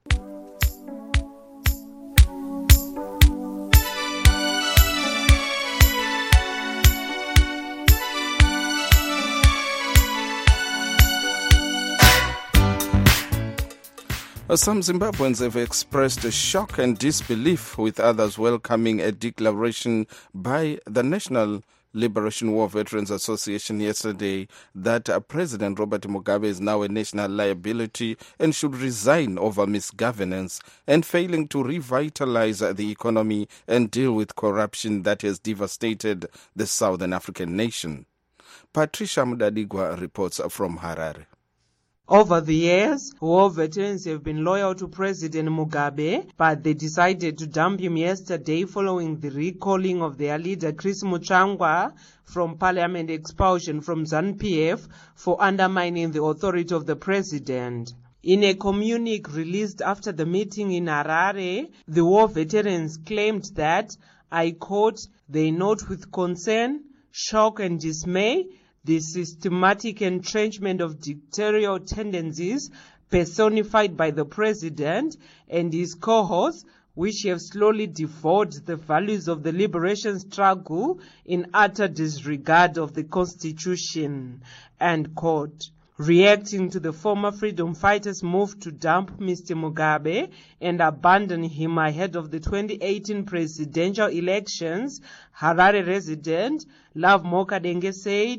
Some Zimbabweans have expressed shock and disbelief, with others welcoming a declaration by the National Liberation War Veterans Association yesterday that President Robert Mugabe is now a national liability and should resign over misgovernance and failing to revitalize the economy and deal with corruption that has devastated the Southern African nation. Patricia Mudadigwa reports from Harare. Over the years, war veterans have been loyal to President Mugabe, but they decided to dump him yesterday following the recalling of their leader Chris Muchangwa from parliament expulsion from ZANU-PF for undermining the authority of the president. In a communique released after the meeting in Harare, the war veterans claimed that, I quote, they note with concern, shock and dismay the systematic entrenchment of dictatorial tendencies personified by the president and his cohorts, which have slowly devoured the values of the liberation struggle in utter disregard of the Constitution. End quote. Reacting to the former freedom fighters' move to dump Mr. Mugabe and abandon him ahead of the 2018 presidential elections, Harare resident Love Mokadenge said,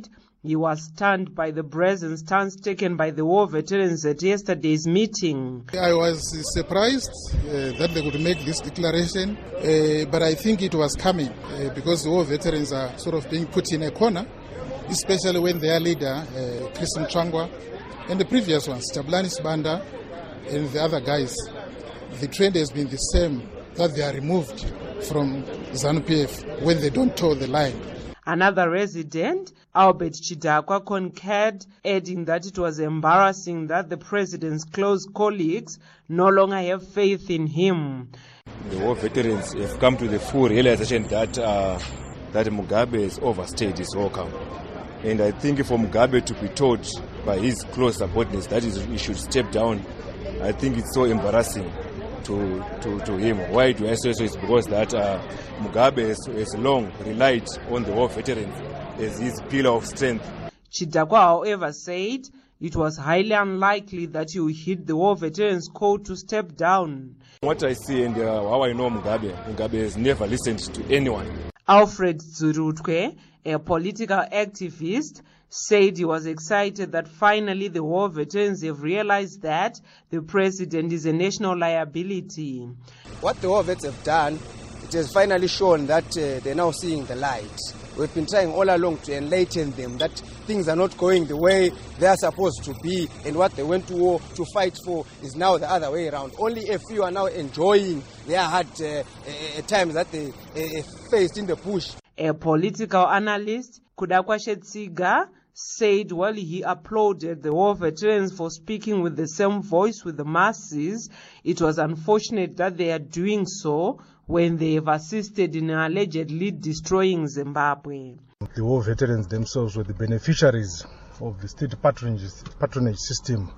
He was stunned by the brazen stance taken by the war veterans at yesterday's meeting. I was surprised that they could make this declaration, but I think it was coming because the war veterans are sort of being put in a corner, especially when their leader, Chris Muchangwa, and the previous ones, Jabulani Sibanda, and the other guys, the trend has been the same, that they are removed from ZANU-PF when they don't toe the line. Another resident, Albert Chidakwa, concurred, adding that it was embarrassing that the president's close colleagues no longer have faith in him. The war veterans have come to the full realization that that Mugabe has overstayed his welcome. And I think for Mugabe to be told by his close subordinates that he should step down, I think it's so embarrassing to him. Why do I say so? It's because that Mugabe has long relied on the war veterans as his pillar of strength. Chidakwa, however, said it was highly unlikely that he would hit the war veterans' call to step down. What I see and how I know Mugabe has never listened to anyone. Alfred Zurutwe, a political activist, said he was excited that finally the war veterans have realized that the president is a national liability. What the war vets have done, it has finally shown that they're now seeing the light. We've been trying all along to enlighten them that things are not going the way they are supposed to be, and what they went to war to fight for is now the other way around. Only a few are now enjoying their hard times that they faced in the bush. A political analyst, Kudakwa Shetsiga, said while he applauded the war veterans for speaking with the same voice with the masses, it was unfortunate that they are doing so when they have assisted in allegedly destroying Zimbabwe. The war veterans themselves were the beneficiaries of the state patronage system,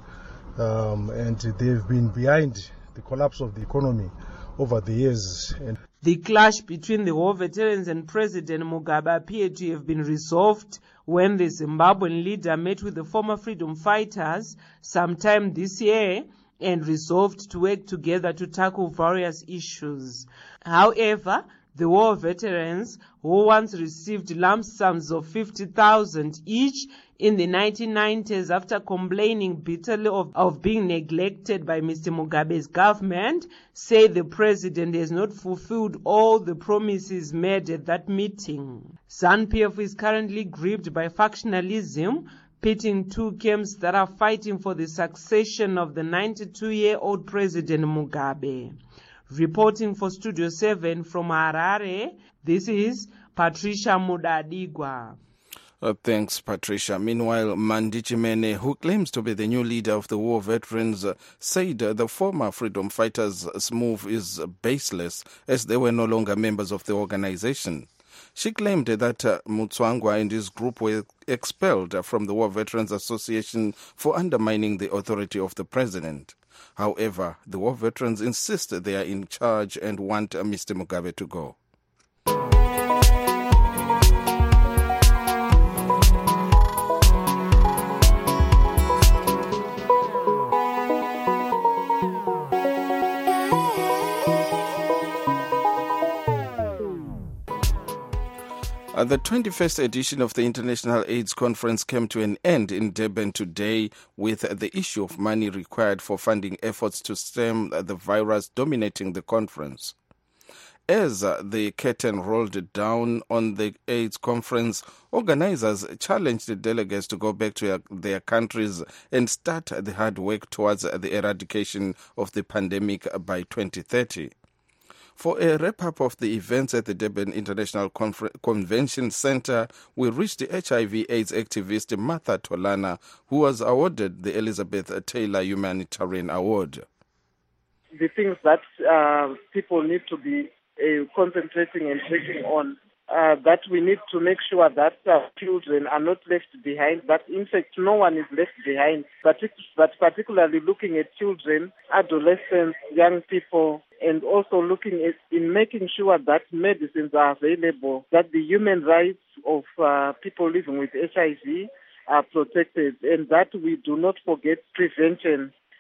and they've been behind the collapse of the economy over the years. The clash between the war veterans and President Mugabe appeared to have been resolved when the Zimbabwean leader met with the former freedom fighters sometime this year and resolved to work together to tackle various issues. However, the war veterans, who once received lump sums of 50,000 each in the 1990s after complaining bitterly of being neglected by Mr. Mugabe's government, say the president has not fulfilled all the promises made at that meeting. ZANU-PF is currently gripped by factionalism, pitting two camps that are fighting for the succession of the 92-year-old President Mugabe. Reporting for Studio 7 from Harare, this is Patricia Mudadigwa. Thanks, Patricia. Meanwhile, Mandi Chimene, who claims to be the new leader of the war veterans, said the former freedom fighters' move is baseless as they were no longer members of the organization. She claimed that Mutswangwa and his group were expelled from the War Veterans Association for undermining the authority of the president. However, the war veterans insist they are in charge and want Mr. Mugabe to go. The 21st edition of the International AIDS Conference came to an end in Durban today with the issue of money required for funding efforts to stem the virus dominating the conference. As the curtain rolled down on the AIDS conference, organizers challenged the delegates to go back to their countries and start the hard work towards the eradication of the pandemic by 2030. For a wrap-up of the events at the Durban International Convention Center, we reached the HIV/AIDS activist Martha Tolana, who was awarded the Elizabeth Taylor Humanitarian Award. The things that people need to be concentrating and taking on, that we need to make sure that children are not left behind, that in fact no one is left behind, but particularly looking at children, adolescents, young people, and also looking at in making sure that medicines are available, that the human rights of people living with HIV are protected, and that we do not forget prevention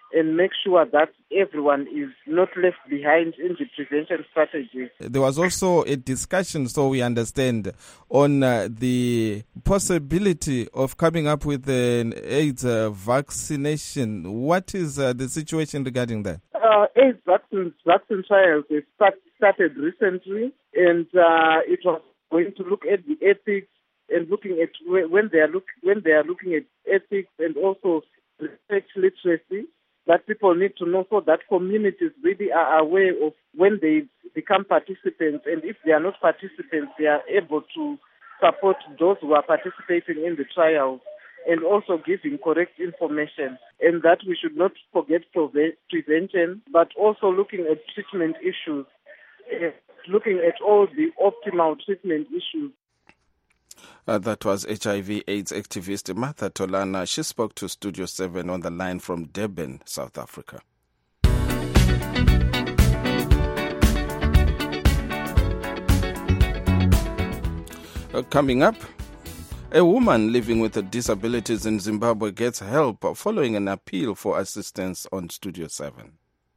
and make sure that everyone is not left behind in the prevention strategy. There was also a discussion, so we understand, on the possibility of coming up with an AIDS vaccination. What is the situation regarding that? AIDS vaccine trials started recently, and it was going to look at the ethics and looking at when they are looking at ethics and also research literacy that people need to know, so that communities really are aware of when they become participants, and if they are not participants, they are able to support those who are participating in the trials, and also giving correct information. And that we should not forget prevention, but also looking at treatment issues, looking at all the optimal treatment issues. That was HIV/AIDS activist Martha Tolana. She spoke to Studio 7 on the line from Durban, South Africa. Coming up, a woman living with disabilities in Zimbabwe gets help following an appeal for assistance on Studio 7.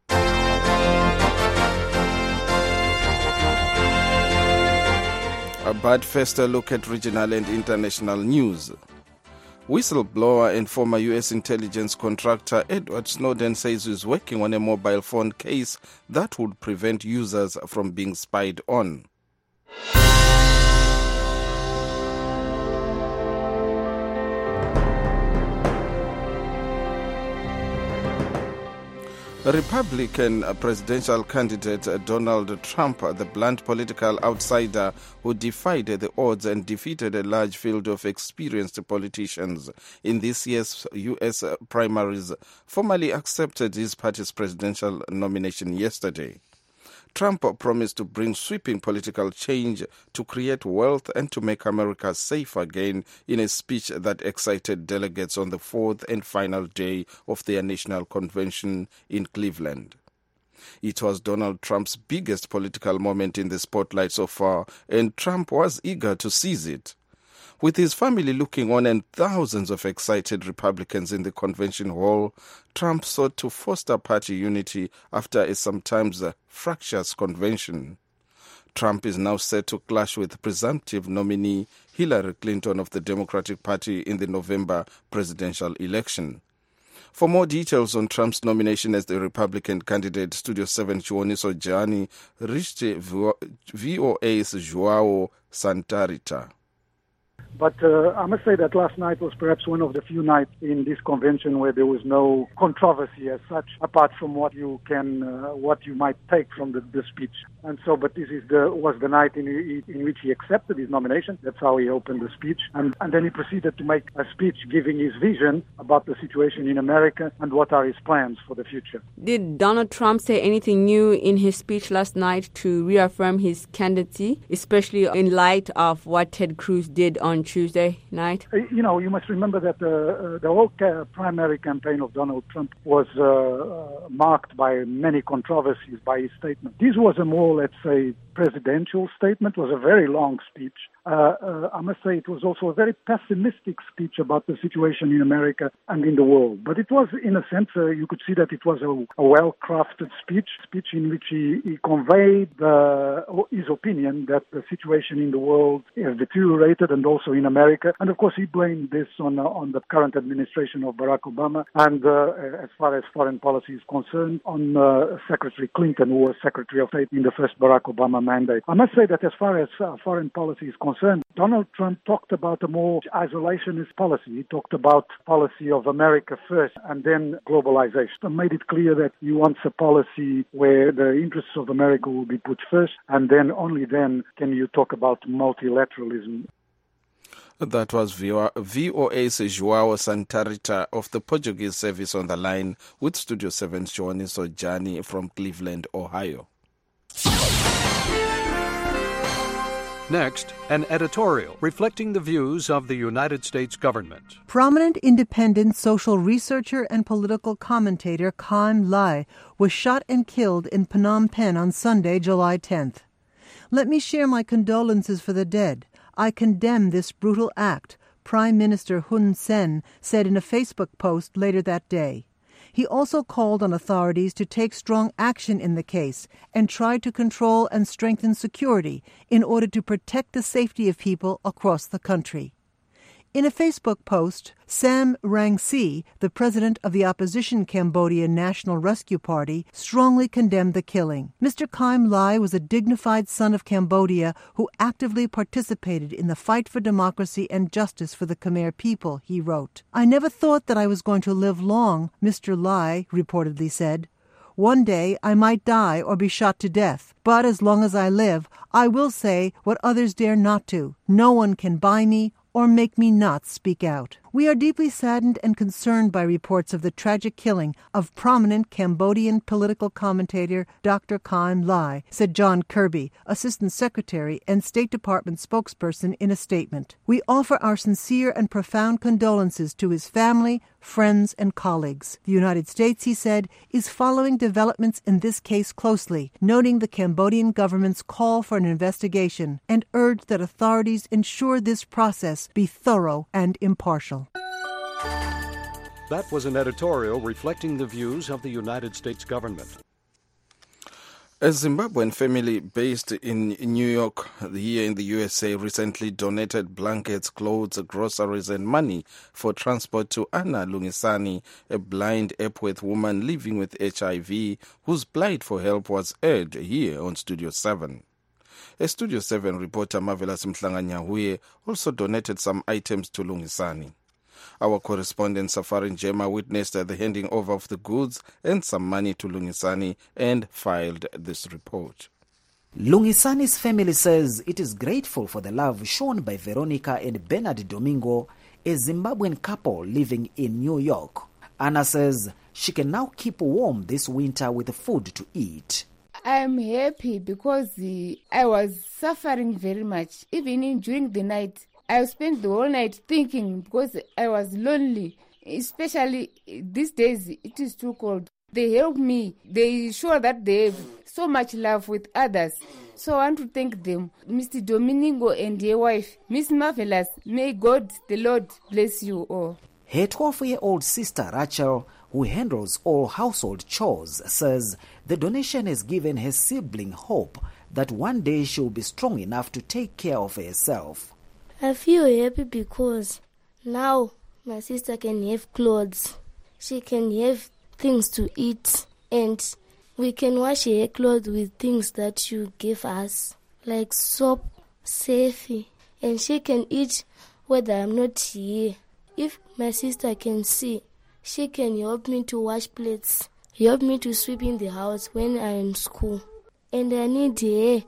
But first, a look at regional and international news. Whistleblower and former U.S. intelligence contractor Edward Snowden says he's working on a mobile phone case that would prevent users from being spied on. Republican presidential candidate Donald Trump, the blunt political outsider who defied the odds and defeated a large field of experienced politicians in this year's U.S. primaries, formally accepted his party's presidential nomination yesterday. Trump promised to bring sweeping political change, to create wealth, and to make America safe again in a speech that excited delegates on the fourth and final day of their national convention in Cleveland. It was Donald Trump's biggest political moment in the spotlight so far, and Trump was eager to seize it. With his family looking on and thousands of excited Republicans in the convention hall, Trump sought to foster party unity after a sometimes fractious convention. Trump is now set to clash with presumptive nominee Hillary Clinton of the Democratic Party in the November presidential election. For more details on Trump's nomination as the Republican candidate, Studio 7 Chiwoniso Jani reached VOA's Joao Santarita. But I must say that last night was perhaps one of the few nights in this convention where there was no controversy as such, apart from what you might take from the speech. And so, but this was the night in which he accepted his nomination. That's how he opened the speech, and then he proceeded to make a speech giving his vision about the situation in America and what are his plans for the future. Did Donald Trump say anything new in his speech last night to reaffirm his candidacy, especially in light of what Ted Cruz did on Tuesday night? You must remember that the whole primary campaign of Donald Trump was marked by many controversies by his statement. This was a more, let's say, presidential statement. It was a very long speech. I must say it was also a very pessimistic speech about the situation in America and in the world. But it was, in a sense, you could see that it was a well-crafted speech in which he conveyed his opinion that the situation in the world has deteriorated, and also in America. And of course, he blamed this on the current administration of Barack Obama, and as far as foreign policy is concerned, on Secretary Clinton, who was Secretary of State in the first Barack Obama mandate. I must say that as far as foreign policy is concerned, Donald Trump talked about a more isolationist policy. He talked about policy of America first and then globalization. And made it clear that he wants a policy where the interests of America will be put first, and then only then can you talk about multilateralism. That was VOA's Joao Santarita of the Portuguese service on the line with Studio 7's Chiwoniso Jani from Cleveland, Ohio. Next, an editorial reflecting the views of the United States government. Prominent independent social researcher and political commentator Kaim Lai was shot and killed in Phnom Penh on Sunday, July 10th. Let me share my condolences for the dead. I condemn this brutal act, Prime Minister Hun Sen said in a Facebook post later that day. He also called on authorities to take strong action in the case and try to control and strengthen security in order to protect the safety of people across the country. In a Facebook post, Sam Rangsi, the president of the opposition Cambodian National Rescue Party, strongly condemned the killing. Mr. Khaim Lai was a dignified son of Cambodia who actively participated in the fight for democracy and justice for the Khmer people, he wrote. I never thought that I was going to live long, Mr. Lai reportedly said. One day I might die or be shot to death, but as long as I live, I will say what others dare not to. No one can buy me or make me not speak out. We are deeply saddened and concerned by reports of the tragic killing of prominent Cambodian political commentator Dr. Khaim Lai, said John Kirby, Assistant Secretary and State Department spokesperson, in a statement. We offer our sincere and profound condolences to his family, friends, and colleagues. The United States, he said, is following developments in this case closely, noting the Cambodian government's call for an investigation and urged that authorities ensure this process be thorough and impartial. That was an editorial reflecting the views of the United States government. A Zimbabwean family based in New York, here in the USA, recently donated blankets, clothes, groceries and money for transport to Anna Lungisani, a blind Epworth woman living with HIV, whose plight for help was aired here on Studio 7. A Studio 7 reporter, Marvelous Mhlanganyahuye, also donated some items to Lungisani. Our correspondent Safari Njema witnessed the handing over of the goods and some money to Lungisani and filed this report. Lungisani's family says it is grateful for the love shown by Veronica and Bernard Domingo, a Zimbabwean couple living in New York. Anna says she can now keep warm this winter with food to eat. I'm happy because I was suffering very much. Even during the night, I spent the whole night thinking because I was lonely. Especially these days, it is too cold. They help me. They show that they have so much love with others. So I want to thank them. Mr. Domingo and their wife, Miss Marvelous, may God, the Lord, bless you all. Her 12-year-old sister, Rachel, who handles all household chores, says the donation has given her sibling hope that one day she will be strong enough to take care of herself. I feel happy because now my sister can have clothes. She can have things to eat, and we can wash her clothes with things that you give us, like soap, safe, and she can eat whether I'm not here. If my sister can see, she can help me to wash plates, help me to sweep in the house when I'm in school. And I need her.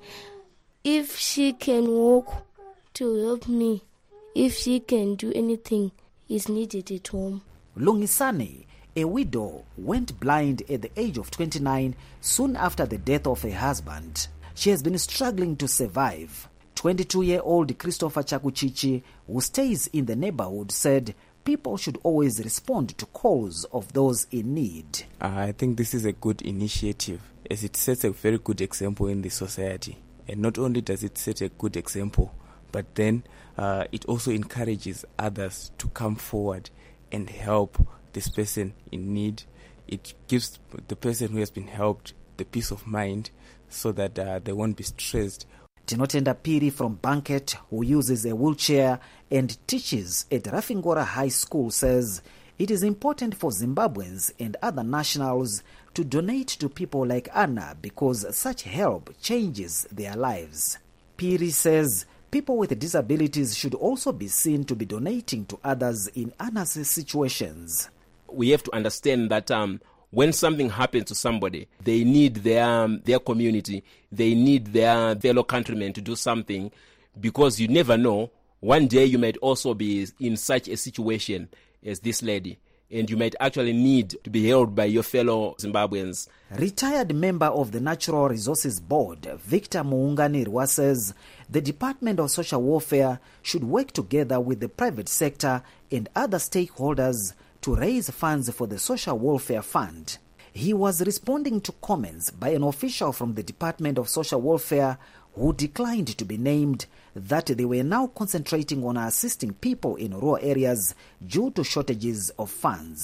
If she can walk, to help me. If she can do anything is needed at home. Lungisani, a widow, went blind at the age of 29 soon after the death of her husband. She has been struggling to survive. 22-year-old Christopher Chakuchichi, who stays in the neighborhood, said people should always respond to calls of those in need. I think this is a good initiative, as it sets a very good example in the society. And not only does it set a good example, but then it also encourages others to come forward and help this person in need. It gives the person who has been helped the peace of mind so that they won't be stressed. Tinotenda Piri from Banket, who uses a wheelchair and teaches at Rafingora High School, says it is important for Zimbabweans and other nationals to donate to people like Anna because such help changes their lives. Piri says people with disabilities should also be seen to be donating to others in Anna's situations. We have to understand that when something happens to somebody, they need their community, they need their fellow countrymen to do something, because you never know, one day you might also be in such a situation as this lady, and you might actually need to be held by your fellow Zimbabweans. Retired member of the Natural Resources Board, Victor Muunganirwa, says the Department of Social Welfare should work together with the private sector and other stakeholders to raise funds for the Social Welfare Fund. He was responding to comments by an official from the Department of Social Welfare who declined to be named that they were now concentrating on assisting people in rural areas due to shortages of funds.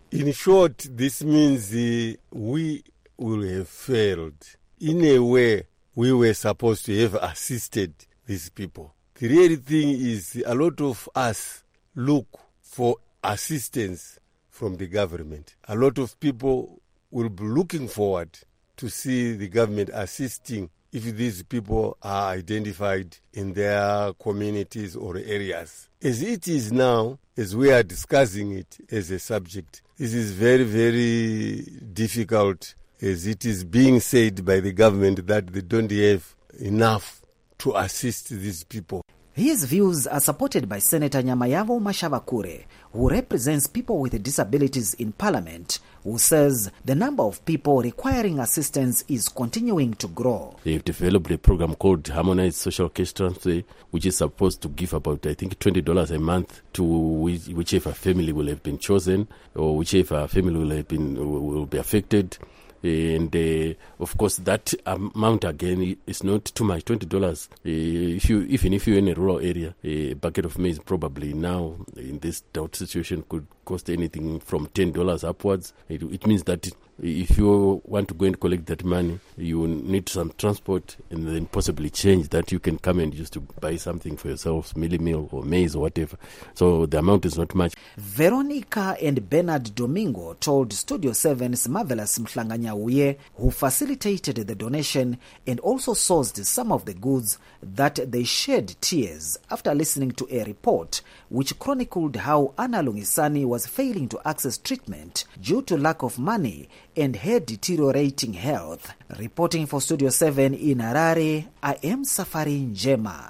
In short, this means we will have failed. In a way, we were supposed to have assisted these people. The real thing is a lot of us look for assistance from the government. A lot of people will be looking forward to see the government assisting if these people are identified in their communities or areas. As it is now, as we are discussing it as a subject, this is very, very difficult, as it is being said by the government that they don't have enough to assist these people. His views are supported by Senator Nyamayavo Mashavakure, who represents people with disabilities in Parliament, who says the number of people requiring assistance is continuing to grow. They've developed a program called Harmonized Social Cash Transfer, which is supposed to give about, I think, $20 a month to whichever family will have been chosen or whichever family will be affected. And of course, that amount again is not too much. $20. Even if you're in a rural area, a bucket of maize probably now in this drought situation could cost anything from $10 upwards. It means that if you want to go and collect that money, you need some transport and then possibly change that you can come and use to buy something for yourself, mealie meal or maize or whatever. So the amount is not much. Veronica and Bernard Domingo told Studio 7's Marvelous Mhlanganyauye, who facilitated the donation and also sourced some of the goods, that they shed tears after listening to a report which chronicled how Anna Lungisani was failing to access treatment due to lack of money and her deteriorating health. Reporting for Studio 7 in Harare, I am Safari Njema.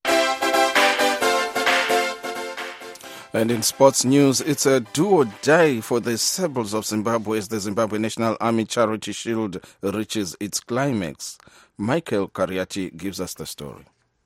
And in sports news, it's a do or die for the Sables of Zimbabwe as the Zimbabwe National Army Charity Shield reaches its climax. Michael Kariati gives us the story.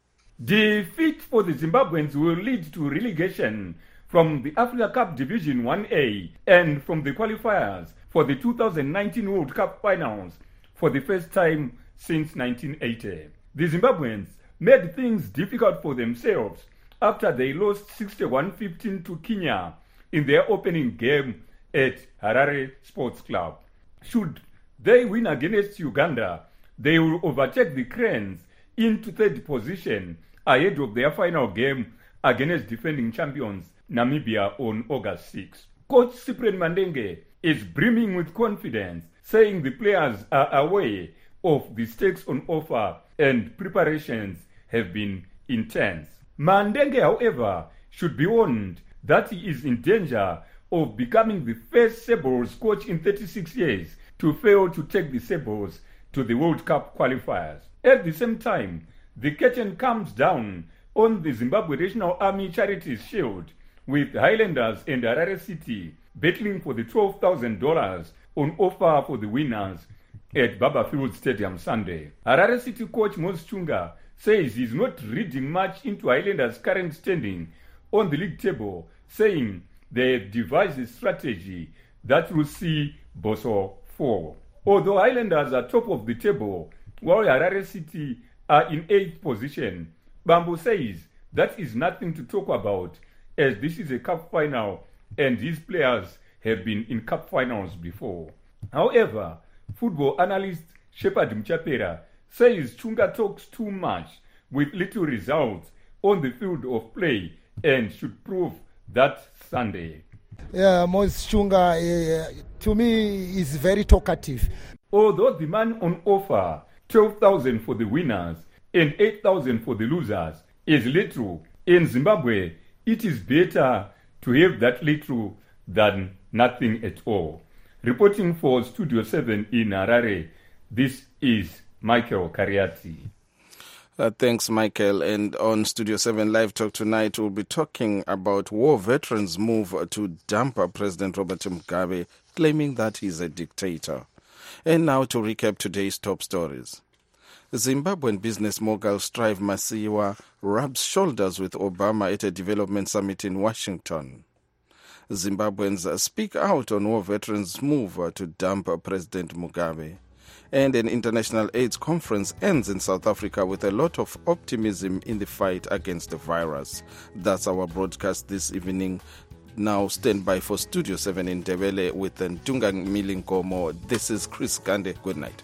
Defeat for the Zimbabweans will lead to relegation from the Africa Cup Division 1A and from the qualifiers for the 2019 World Cup Finals for the first time since 1980. The Zimbabweans made things difficult for themselves after they lost 61-15 to Kenya in their opening game at Harare Sports Club. Should they win against Uganda, they will overtake the Cranes into third position ahead of their final game against defending champions Namibia on August 6. Coach Cyprian Mandenge is brimming with confidence, saying the players are aware of the stakes on offer and preparations have been intense. Mandenge, however, should be warned that he is in danger of becoming the first Sables coach in 36 years to fail to take the Sables to the World Cup qualifiers. At the same time, the curtain comes down on the Zimbabwe National Army Charities Shield, with Highlanders and Harare City battling for the $12,000 on offer for the winners at Baba Field Stadium Sunday. Harare City coach Moses Chunga says he's not reading much into Highlanders' current standing on the league table, saying they have devised a strategy that will see Boso fall. Although Highlanders are top of the table, while Harare City are in 8th position, Bambo says that is nothing to talk about, as this is a cup final and these players have been in cup finals before. However, football analyst Shepard Mchapera says Chunga talks too much with little results on the field of play and should prove that Sunday. Yeah, Moses Chunga, to me, is very talkative. Although the man on offer, 12,000 for the winners and 8,000 for the losers, is little, in Zimbabwe, it is better to have that little than nothing at all. Reporting for Studio 7 in Harare, this is Michael Kariati. Thanks, Michael. And on Studio 7 Live Talk tonight, we'll be talking about war veterans' move to dump President Robert Mugabe, claiming that he's a dictator. And now to recap today's top stories. Zimbabwean business mogul Strive Masiyiwa rubs shoulders with Obama at a development summit in Washington. Zimbabweans speak out on war veterans' move to dump President Mugabe. And an international AIDS conference ends in South Africa with a lot of optimism in the fight against the virus. That's our broadcast this evening. now stand by for Studio 7 in Ndebele with Ntungang Milinkomo. This is Chris Gande. Good night.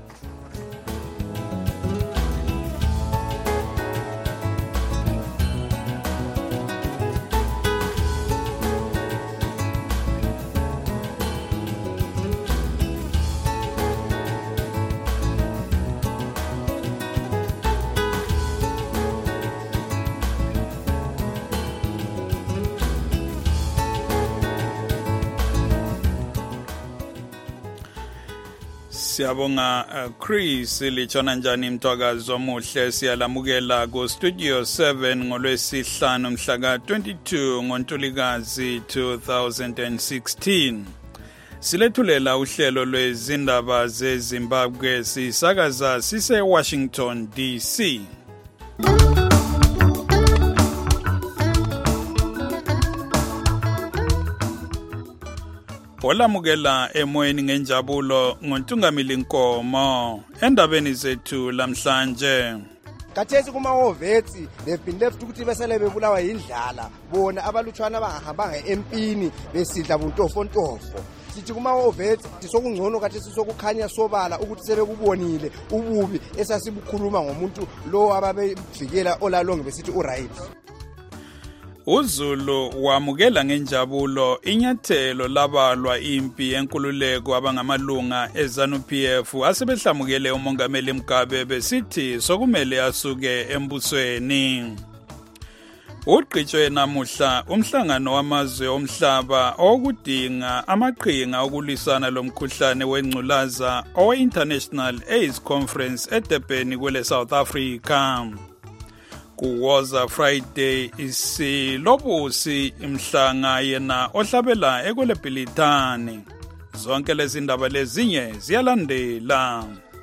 Siyabonga Chris lichona njani mtwakazi omuhle siyalamukela ku Studio 7 ngolwesihlanu mhla ka 22 ngoNtulikazi 2016. Silethulela uhlelo lwezindaba zeZimbabwe sisakaza sise Washington DC. Olamukela emoyeni ngenjabulo ngoNtungamili Nkomo endabeni zethu lamhlanje. Kathesi kuma ovetsi they've been left ukuthi besele bebulawa indlala bona abalutshwana abangahambanga empini besidla buntofontofo. Sithi kuma ovetsi sokungcono kathesi sokukhanya sobala ukuthi sebekubonile ububi esasibukhuluma ngomuntu lo ababevikela olalonge besithi uright. uZulu wamukela ngenjabulo inyathelo labalwa impi yenkululeko abangamalunga eZANU-PF asebehlamukele umongameli Mugabe besithi sokumele asuke embusweni. Uqhitshwe namuhla umhlangano wamazwe omhlaba okudinga amaqhinga okulisana lomkhuhlane wengculaza owe-International AIDS Conference eDurban kwele South Africa. Kuwoza Friday isilobusi imhlanga yena ohlabela ekweleBhilitani. Zonke lezi ndaba lezinye ziyalandela.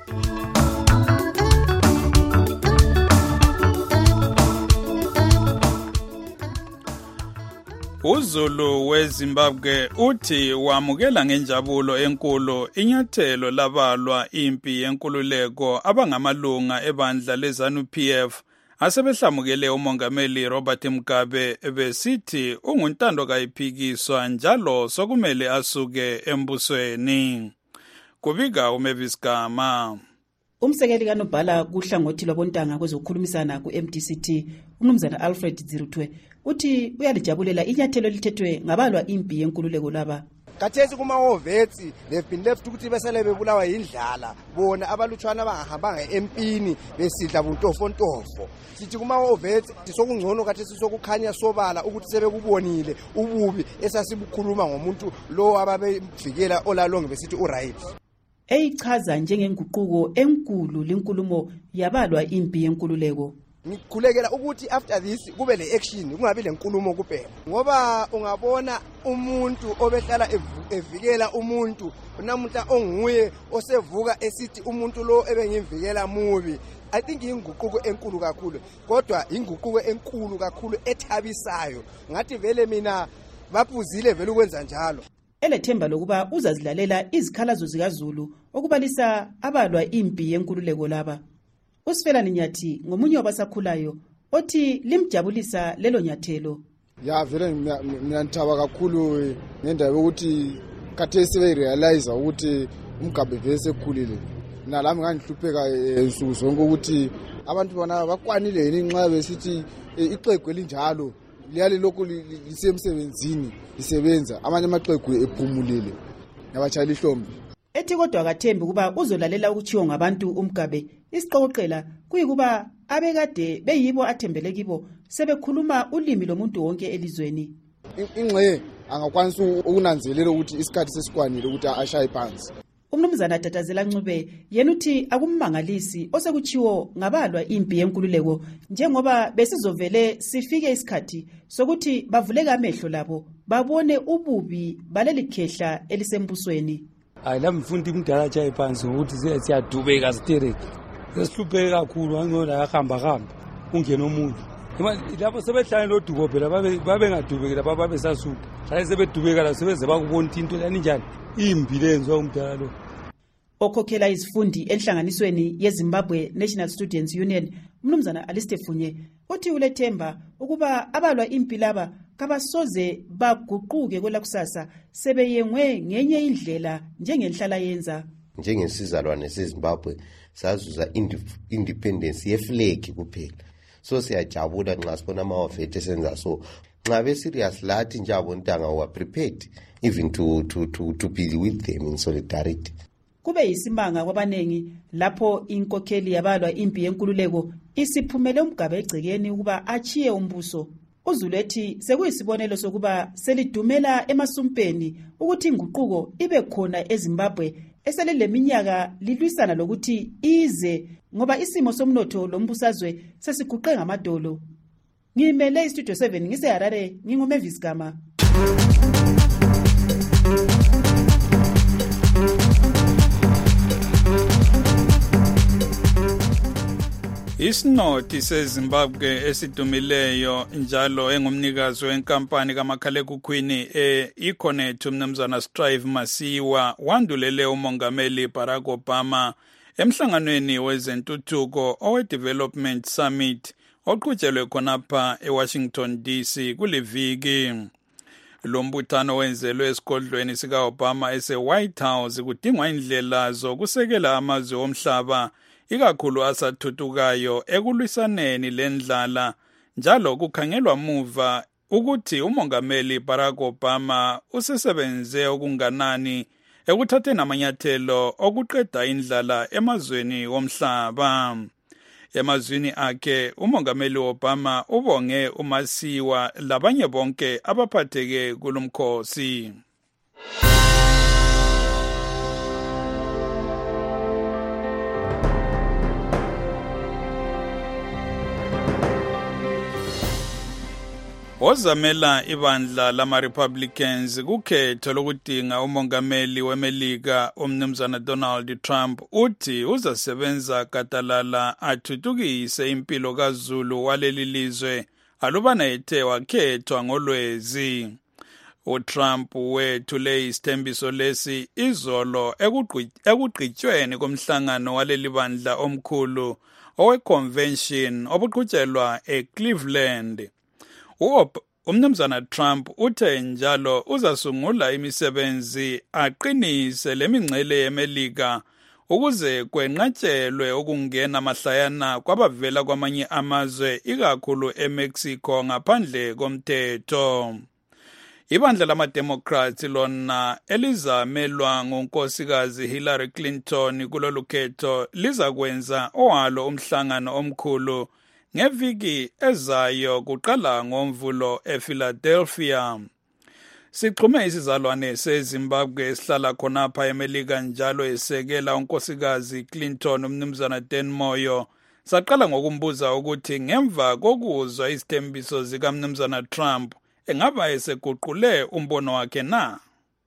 uZulu weZimbabwe uthi wamukela ngenjabulo enkulu inyathelo labalwa impi yenkululeko abangamalunga ebandla leZANU-PF asebehlamukele umongameli Robert Mugabe besithi unguntando kayiphikiswa njalo sokumele asuke embusweni. Kubika uMavis Gama. Umsekeli kaNobhala kuhlangothi lwabontanga kwezokukhulumisana ku-MDCT uMnumzana Alfred Dzirutwe uthi uyalijabulela inyathelo lithethwe ngabalwa impi yenkululeko laba. Kathesi kuma ovetsi they've been left ukuthi besele bebulawa indlala bona abalutshwana abangahambanga empini besidla buntofontofo. Sithi kuma ovetsi sokungcono kathesi sokukhanya sobala ukuthi sebekubonile ububi esasibukhuluma ngomuntu lo ababevikela olalonge besithi uright. Eyichaza njengenguquko enkulu lenkulumo yabalwa impi yenkululeko. Ngikhulekela ukuthi after this kube le action kungabi lenkulumo kuphela ngoba ungabona umuntu obehlala evikela umuntu namuhla onguye osevuka esithi umuntu lo ebengimvikela mubi. I think inguquko enkulu kakhulu kodwa inguquko enkulu kakhulu ethabisayo ngathi vele mina baphuzile vele ukwenza njalo. Elethemba lokuba uzazilalela izikhalazo zikaZulu okubalisa abalwa impi yenkululeko laba. Usifelani Nyathi ngomunye wabasakhulayo othi limjabulisa lelo nyathelo. Ya vele mina ngithaba kakhulu ngendaba ukuthi kathesi berealize ukuthi uMgabe vese ekhulile. Nalami ngangihlupheka insuku zonke ukuthi abantu bona bakwanile yini nxa besithi ixhegu elinjalo liyali lokhu lisemsebenzini lisebenza amanye amaqhegu ephumulile nabachayela ihlombe. Ethi kodwa akathembi kuba uzolalela ukuthiwa ngabantu uMgabe isiqoqela kuyikuba abekade beyibo athembele kibo sebekhuluma ulimi lomuntu wonke elizweni. Ingxe angakwanisa ukunanzelela ukuthi isikhathi sesikwanile ukuthi ashaye phansi. Umnumzana Tatazela Ncube yena uthi akummangalisi osekuchiwo ngabalwa impi yenkululeko njengoba besizovele sifike isikhathi sokuthi bavuleka amehlo labo babone ububi balelikhehla elisembusweni. Aylamfundi mdala chaye phansi ukuthi siyadubeka sitereke. Sesihlupheke kakhulu angona yahamba ungena umuntu. Lapho sebehlane lodubo phela babengadubeki lapha babesasuka. Xa sebedubeka la sebeze bakubona into yani njani imbi lenzwa umdala lo. Okhokhela izifundi enhlanganisweni yeZimbabwe National Students Union umnumzana Alistefunye uthi ulethemba ukuba abalwa impi laba kabasoze baguquke kwelakusasa sebeyengwe ngenye indlela njengenhlala yenza. Njengesizalwane seZimbabwe sazuza independence yeflag kuphela. So siyajabula nxa sibona amawafethu esenza so. Nxa be serious lathi njabo ntanga wa prepared even to be with them in solidarity. Kube yisimanga kwabanengi lapho inkokheli yabalwa impi yenkululeko isiphumele umgaba egcekeni ukuba achiye umbuso. uZulu ethi sekuyisibonelo sokuba selidumela emasumpeni ukuthi inguquko ibe khona eZimbabwe eseleleminyaka lilwisana lokuthi ize ngoba isimo somnotho lombusazwe sesiguqe ngamadolo. Ngimele istudio 7 ngiseHarare nginguMavis Gama. Isinoti seZimbabwe esidumileyo njalo engumnikazi wenkampani kamakhalekhukhwini eConnect umnumzana Strive Masiyiwa wandulele umongameli Barack Obama emhlanganweni wezentuthuko owe-Development Summit oqhutshelwe khonapha eWashington DC kuliviki. Lo mbuthano wenzelwe esigodlweni sika-Obama ese-White House kudingwa indlela zokusekela amazwe omhlaba ikakhulu asathuthukayo ekulwisaneni lendlala njalo kukhangelwa muva ukuthi umongameli Barack Obama usesebenze okunganani ekuthatheni amanyathelo okuqeda indlala emazweni womhlaba. Emazwini akhe umongameli Obama ubonge uMasiyiwa labanye bonke abaphatheke kulomkhosi. Ozamela ibandla lama-Republicans kukhetho lokudinga umongameli weMelika umnumzana Donald Trump uthi uzasebenza gadalala athuthukise impilo kaZulu waleli lizwe alubana ethe wakhethwa ngolwezi. uTrump wethule isithembiso lesi izolo ekugqitshweni komhlangano waleli bandla omkhulu owe-convention obuqhutshelwa eCleveland. Umnumzana Trump uthe njalo uzasungula imisebenzi aqinise lemingcele yeMelika ukuze kwenqatshelwe ukungena mahlayana kwabavela kwamanye amazwe ikakhulu eMexico ngaphandle komthetho. Ibandla lama-Democrats lona elizamelwa ngunkosikazi Hillary Clinton kulolu khetho lizakwenza owalo umhlangano omkhulu ngeviki ezayo kuqala ngoMvulo ePhiladelphia. Sixhume isizalwane seZimbabwe esihlala khonapha eMelika njalo esekela unkosikazi Clinton umnumzana Dan Moyo. Saqala ngokumbuza ukuthi ngemva kokuzwa izithembiso zikaMnumzana Trump engaba eseguqule umbono wakhe na?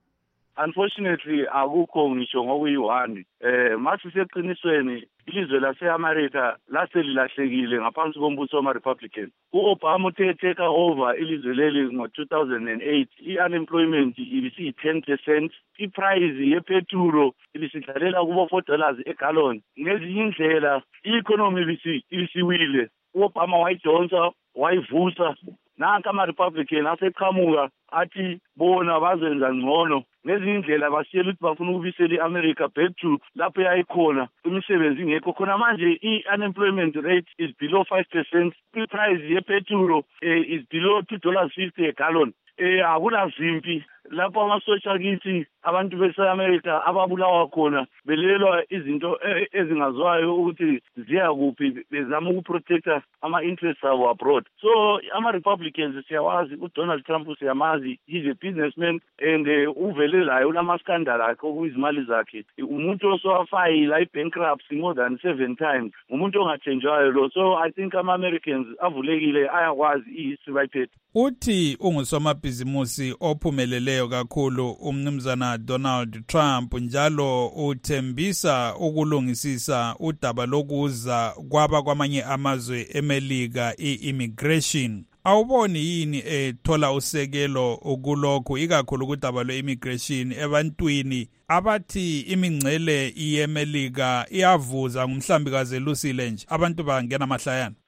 Unfortunately akukho ngisho ngokuyi-1 masiseqinisweni ilizwe lase-America laselilahlekile ngaphansi kombuso wama-Republican. U-Obama uthe take over ilizwe leli ngo-2008 i-unemployment ibisiyi-10%, iprice yepetrol ibisidlalela kubo $4 egalon. Ngezinye indlela i-economy ibisiwile. U-Obama wayidonsa wayivusa. Nanka ama-Republican aseqhamuka athi bona bazenza ngcono ngezindlela basiyela ukuthi bafuna ukubisela i-America back to lapho yayikhona imisebenzi ingekho khona manje i-unemployment rate is below 5%, i-price yepetrol is below $2.50 egalon. Akunazimpi lapho amasotsha kithi abantu base-America ababulawa khona belelwa izinto ezingazwayo ukuthi ziya kuphi bezama ukuprotecta ama-interests abo abroad. So ama-Republicans siyawazi, uDonald Trump siyamazi, he's a businessman and uvele layo ulama-scandal akhe okuyizimali zakhe. Umuntu osowafayila i-bankruptcy more than 7 times, umuntu ongathenjwayo lo. So I think ama-Americans avulekile ayakwazi i-history bayiphethe. Uthi ungusomabhizimusi ophumeleleyo kakhulu umnumzana Donald Trump njalo uthembisa ukulungisisa udaba lokuza kwaba kwamanye amazwe eMelika i-immigration. Awuboni yini ethola usekelo kulokhu ikakhulu kudaba lwe-immigration ebantwini abathi imingcele yeMelika iyavuza ngumhlambi kazelusile nje abantu bangena mahlayana?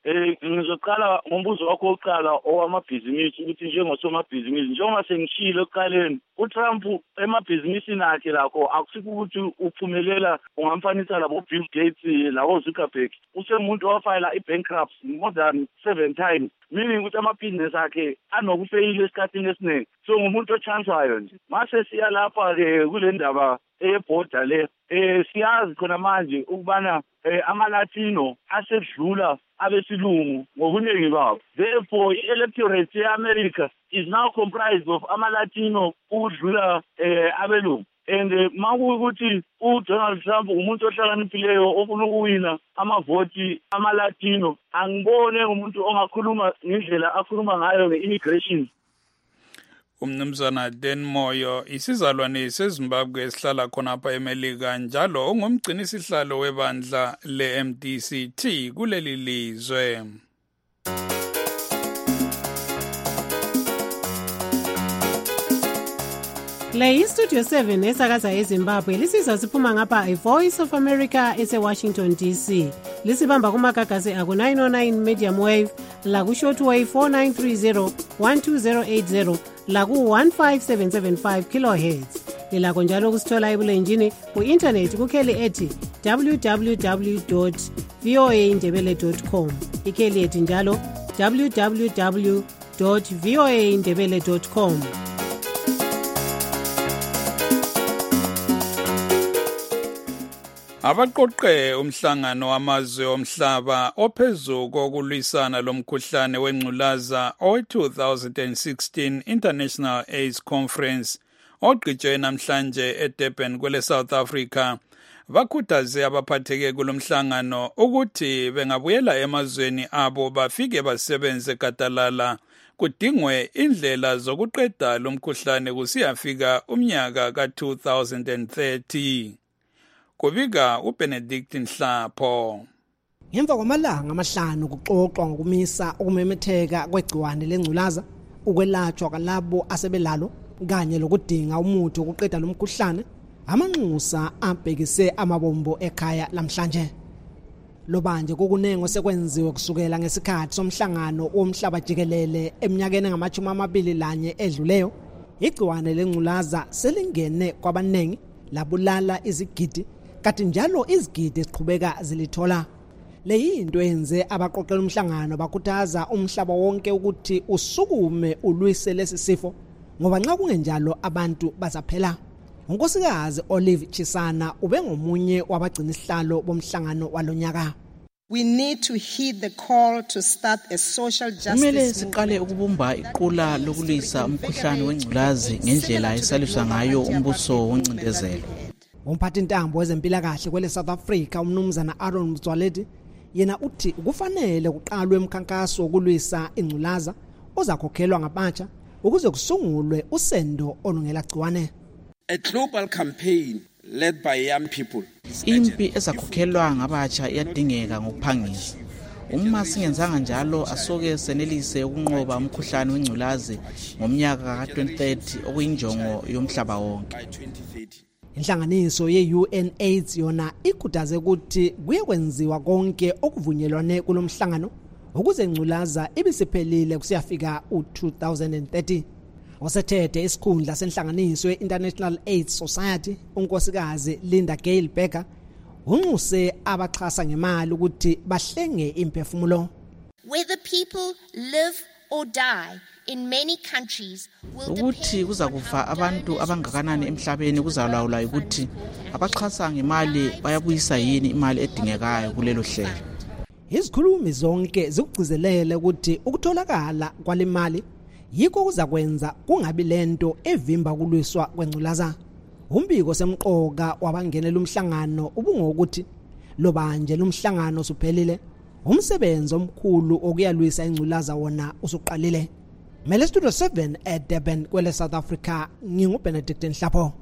Ngizoqala ngombuzo wakho oqala owamabhizinisi ukuthi njengosomabhizinisi njengoba sengishilo ekuqaleni uTrump emabhizinisini akhe lakho akusikho ukuthi uphumelela ungamfanisa labo Bill Gates labo Zuckerberg usemuntu owafayela i-bankruptcy more than 7 times meaning ukuthi amabhizinisi akhe anokufeyila esikhathini esiningi so ngumuntu ochanswayo nje mase siya lapha-ke kule ndaba eyebhoda le siyazi khona manje ukubana ama-Latino asedlula abesilungu ngobuningi babo therefore i-electorate ye-America is now comprised of ama-Latino ukudlula abelungu and makuwukuthi uDonald Trump umuntu ohlakaniphileyo ofuna ukuwina amavoti ama-Latino angibone umuntu ongakhuluma ngendlela akhuluma ngayo nge-immigration. Umnumzana Dan Moyo isizalwane seZimbabwe esihlala khonapha eMelika njalo ungumgcini sihlalo webandla le-MDCT kuleli lizwe. Le iStudio 7 esakaza eZimbabwe lisizwa siphuma ngapha iVoice of America ese-Washington DC. Lisibamba kumagagasi aku-909 medium wave, laku-shortwave 4930 12080, laku-15775 kilohertz. Lilakho njalo kusithola ebulenjini ku-internet kukheli ethi www.voaindebele.com. Ikheli ethi njalo www.voaindebele.com. Abaqoqe umhlangano wamazwe omhlaba ophezu kokulwisana lomkhuhlane wengculaza owe-2016 International AIDS Conference ogqitshwe namhlanje eDurban kwele South Africa bakhuthaze abaphatheke kulomhlangano ukuthi bengabuyela emazweni abo bafike basebenze gadalala kudingwe indlela zokuqeda lomkhuhlane kusiyafika umnyaka ka-2030. Kubika uBenedict Nhlapho. Ngemva kwamalanga amahlanu kuxoxwa ngokumisa ukumemetheka kwegciwane lengculaza, ukwelatshwa kwalabo asebelalo kanye lokudinga umuthi wokuqeda lomkhuhlane, amanxusa abhekise amabombo ekhaya lamhlanje. Lobanje kokunengo sekwenziwe kusukela ngesikhathi somhlangano womhlaba jikelele eminyakeni engama-21 edluleyo. Igciwane lengculaza selingene kwabanengi labulala izigidi kanti njalo izigidi ziqhubeka zilithola. Le yinto yenze abaqoqela umhlangano bakhuthaza umhlaba wonke ukuthi usukume ulwise lesi sifo ngoba nxa kungenjalo abantu bazaphela. Unkosikazi Olive Chisana ube ngomunye wabagcina isihlalo bomhlangano walonyaka. We need to heed the call to start a social justice. Kumele siqale ukubumba iqula lokulwisa umkhuhlane wengculazi ngendlela esaliswa ngayo umbuso woncindezelo. Umphathintambo wezempilakahle kwele South Africa umnumzana Aaron Mzwaledi yena uthi kufanele kuqalwe umkhankaso wokulwisa ingculaza ozakhokhelwa ngabatsha ukuze kusungulwe usendo olungela gciwane. A global campaign led by young people. Impi ezakhokhelwa ngabatsha iyadingeka ngokuphangisa. Uma singenzanga njalo asoke senelise ukunqoba umkhuhlane wengculazi ngomnyaka ka-2030 okuyinjongo yomhlaba wonke. Inhlanganiso ye-UNAIDS yona ikhuthaze ukuthi kuyekwenziwa konke okuvunyelwane kulomhlangano ukuze ingculaza ibisiphelile kusiyafika u-2030. Osethethe isikhundla senhlanganiso ye-International AIDS Society unkosikazi Linda Gail Becker unxuse abaxhasa ngemali ukuthi bahlenge imphefumulo. Whether people live or die in many countries ukuthi kuza kufa abantu abangakanani emhlabeni kuzalawula ukuthi abaxhasa ngemali bayabuyisa yini imali edingekayo kulelo hlelo. Izikhulumi zonke zikugcizelele ukuthi ukutholakala kwalemali yikho kuzakwenza kungabi lento evimba kulwiswa kwengculaza. Umbiko semqoka wabangenela umhlangano ubungokuthi lobanje lumhlangano suphelile umsebenzi omkhulu okuyalwisa ingculaza wona usuqalile. Mele Studio 7 eDurban kwele South Africa nginguBenedict Nhlapho.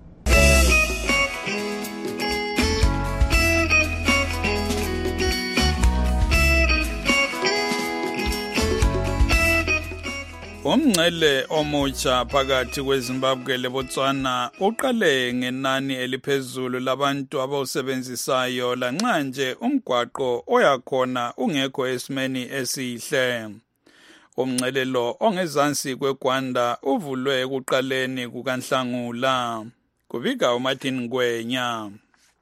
Umngcele omutsha phakathi kweZimbabwe leBotswana uqale ngenani eliphezulu labantu abawusebenzisayo lanxa nje umgwaqo oyakhona ungekho esimeni esihle. Umngcele lo ongezansi kweGwanda uvulwe ekuqaleni kukaNhlangula. Kubika uMartin Ngwenya.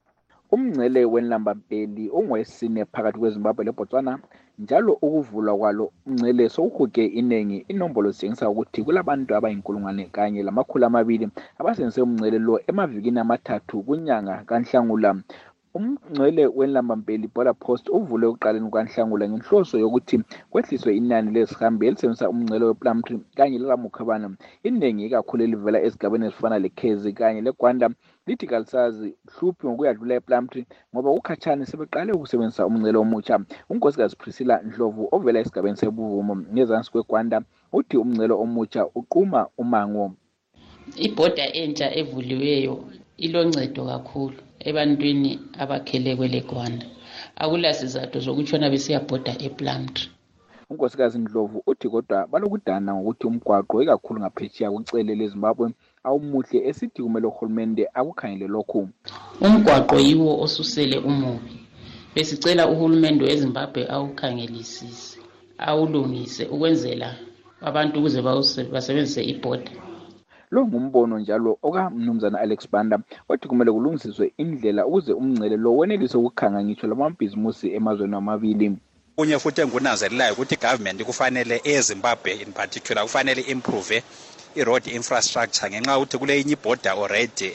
Umngcele wenlambampeli ongwesine phakathi kweZimbabwe leBotswana njalo ukuvulwa kwalo umngcele sowuhuge inengi inombolo zitshengisa ukuthi kulabantu abayinkulungwane kanye lamakhulu amabili abasebenzise umngcele lo emavikini amathathu kunyanga kaNhlangula. Umngcele wenlambampeli border post uvulwe ekuqaleni kukaNhlangula ngenhloso yokuthi kwehliswe inani lezihambi elisebenzisa umngcele wePlumtree kanye lekaMukhabana. Inengi ikakhulu elivela ezigabeni ezifana leKhezi kanye leGwanda lithi kalisazi hluphi ngokuyadlula ePlumtree ngoba ukhatshane sebeqale ukusebenzisa umngcele omutsha. Unkosikazi Priscilla Ndlovu ovela esigabeni seBuvumo ngezansi kweGwanda uthi umngcele omutsha uquma umango. Ibhoda entsha evuliweyo iloncedo kakhulu ebantwini abakhele kweleGwanda. Akula sizathu zokutshona besiyabhoda ePlumtree. Unkosikazi Ndlovu uthi kodwa balokudana ngokuthi umgwaqo ikakhulu ngaphetsheya kwicele leZimbabwe awumuhle esithi kumele uhulumende akukhangele lokhu. Umgwaqo yiwo osusele umubi. Besicela uhulumende weZimbabwe awukhangelisise, awulungise ukwenzela abantu ukuze basebenzise ibhoda. Lo ngumbono njalo okaMnumzana Alex Banda othi kumele kulungisiswe indlela ukuze umngcele lo wenelise ukukhanga ngitsho lamabhizimusi emazweni amabili. Kunye futhi engunanzelelayo ukuthi government kufanele eZimbabwe in particular kufanele improve i-road infrastructure ngenxa ukuthi kule inye ibhoda already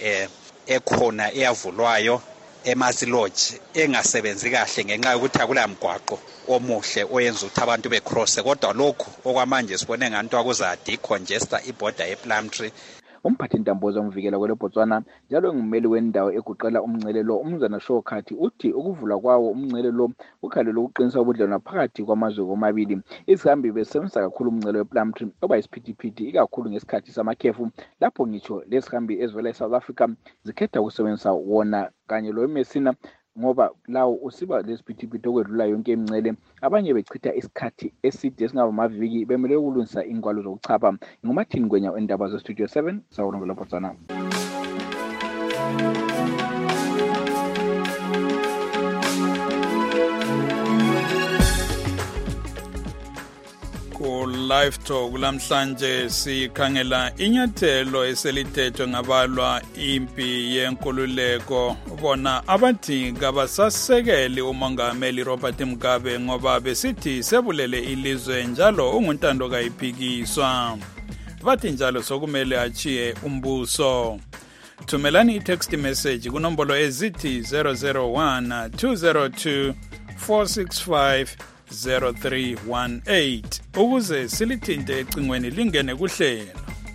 ekhona eyavulwayo eMasilodge engasebenzi kahle ngenxa yokuthi akula mgwaqo omuhle oyenza ukuthi abantu becross kodwa lokhu okwamanje sibone nganto akuza decongesta ibhoda ePlumtree. Umphathi Ntamboza umvikela kweleBotswana njalo engumeli wendawo eguqela umngcele lo uMnumzana Showkhathi uthi ukuvulwa kwawo umngcele lo ukhalelo ukuqinisa ubudlelwano phakathi kwamazwe omabili. Izihambi besebenzisa kakhulu umngcele wePlumtree oba yisiphithiphithi ikakhulu ngesikhathi samakhefu lapho ngitsho lezihambi ezivela eSouth Africa zikhetha ukusebenzisa wona kanye lo eMessina ngoba lawo usiba lesiphithiphithi okwedlula yonke imingcele. Abanye bechitha isikhathi eside esingaba amaviki bemele ukulungisa ingwalo zokuchapha. NguMartin Ngwenya endaba zeStudio 7 Sawubona leBotswana. Live Talk lamhlanje sikhangela inyathelo eselithethwe ngabalwa impi yenkululeko bona abathi kabasasekeli umongameli Robert Mugabe ngoba besithi sebulele ilizwe njalo unguntando kayiphikiswa. Bathi njalo sokumele achiye umbuso. Thumelani i-text message kunombolo ezithi 001 202 465 0318 ukuze silithinte ecingweni lingene kuhlelo.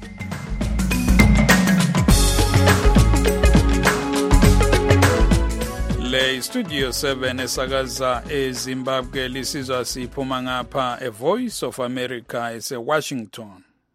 Le Studio 7 esakaza eZimbabwe lisizwa siphuma ngapha eVoice of America eseWashington.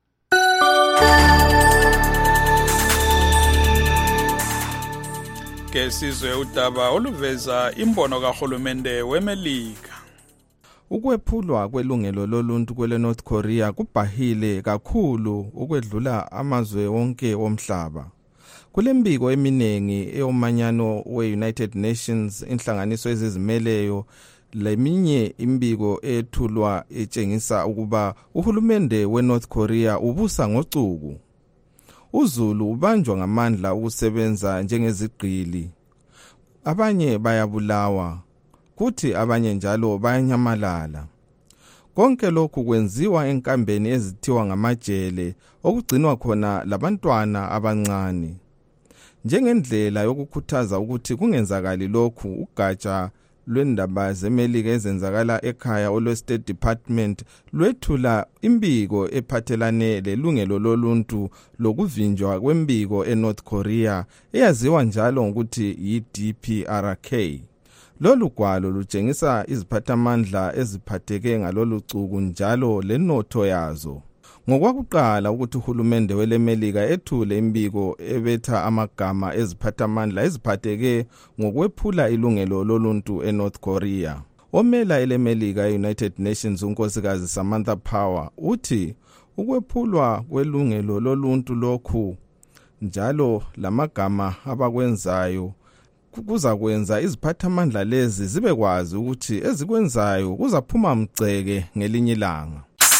Ke sizwe udaba oluveza imbono kahulumende weMelika. Ukwephulwa kwelungelo loluntu kwele North Korea kubhahile kakhulu ukwedlula amazwe wonke omhlaba. Kulembiko eminengi eyomanyano we-United Nations, inhlanganiso ezizimeleyo, leminye imbiko ethulwa etshengisa ukuba uhulumende we-North Korea ubusa ngocuku. UZulu ubanjwa ngamandla ukusebenza njengezigqili. Abanye bayabulawa. Kuthi abanye njalo bayanyamalala. Konke lokhu kwenziwa enkambeni ezithiwa ngamajele okugcinwa khona labantwana abancane. Njengendlela yokukhuthaza ukuthi kungenzakali lokhu, ugatsha lwendaba zeMelika ezenzakala ekhaya olwe-State Department lwethula imbiko ephathelane lelungelo loluntu lokuvinjwa kwembiko eNorth Korea eyaziwa njalo ngokuthi yi-DPRK. Lolu gwalo lutshengisa iziphathamandla eziphatheke ngalolu cuku njalo lenotho yazo. Ngokwakuqala ukuthi uhulumende weleMelika ethule imbiko ebetha amagama eziphathamandla eziphatheke ngokwephula ilungelo loluntu eNorth Korea. Omela eleMelika eUnited Nations unkosikazi Samantha Power uthi ukwephulwa kwelungelo loluntu lokhu. Njalo lamagama abakwenzayo kuza kwenza iziphathamandla lezi zibekwazi ukuthi ezikwenzayo kuzaphuma mgceke ngelinye ilanga.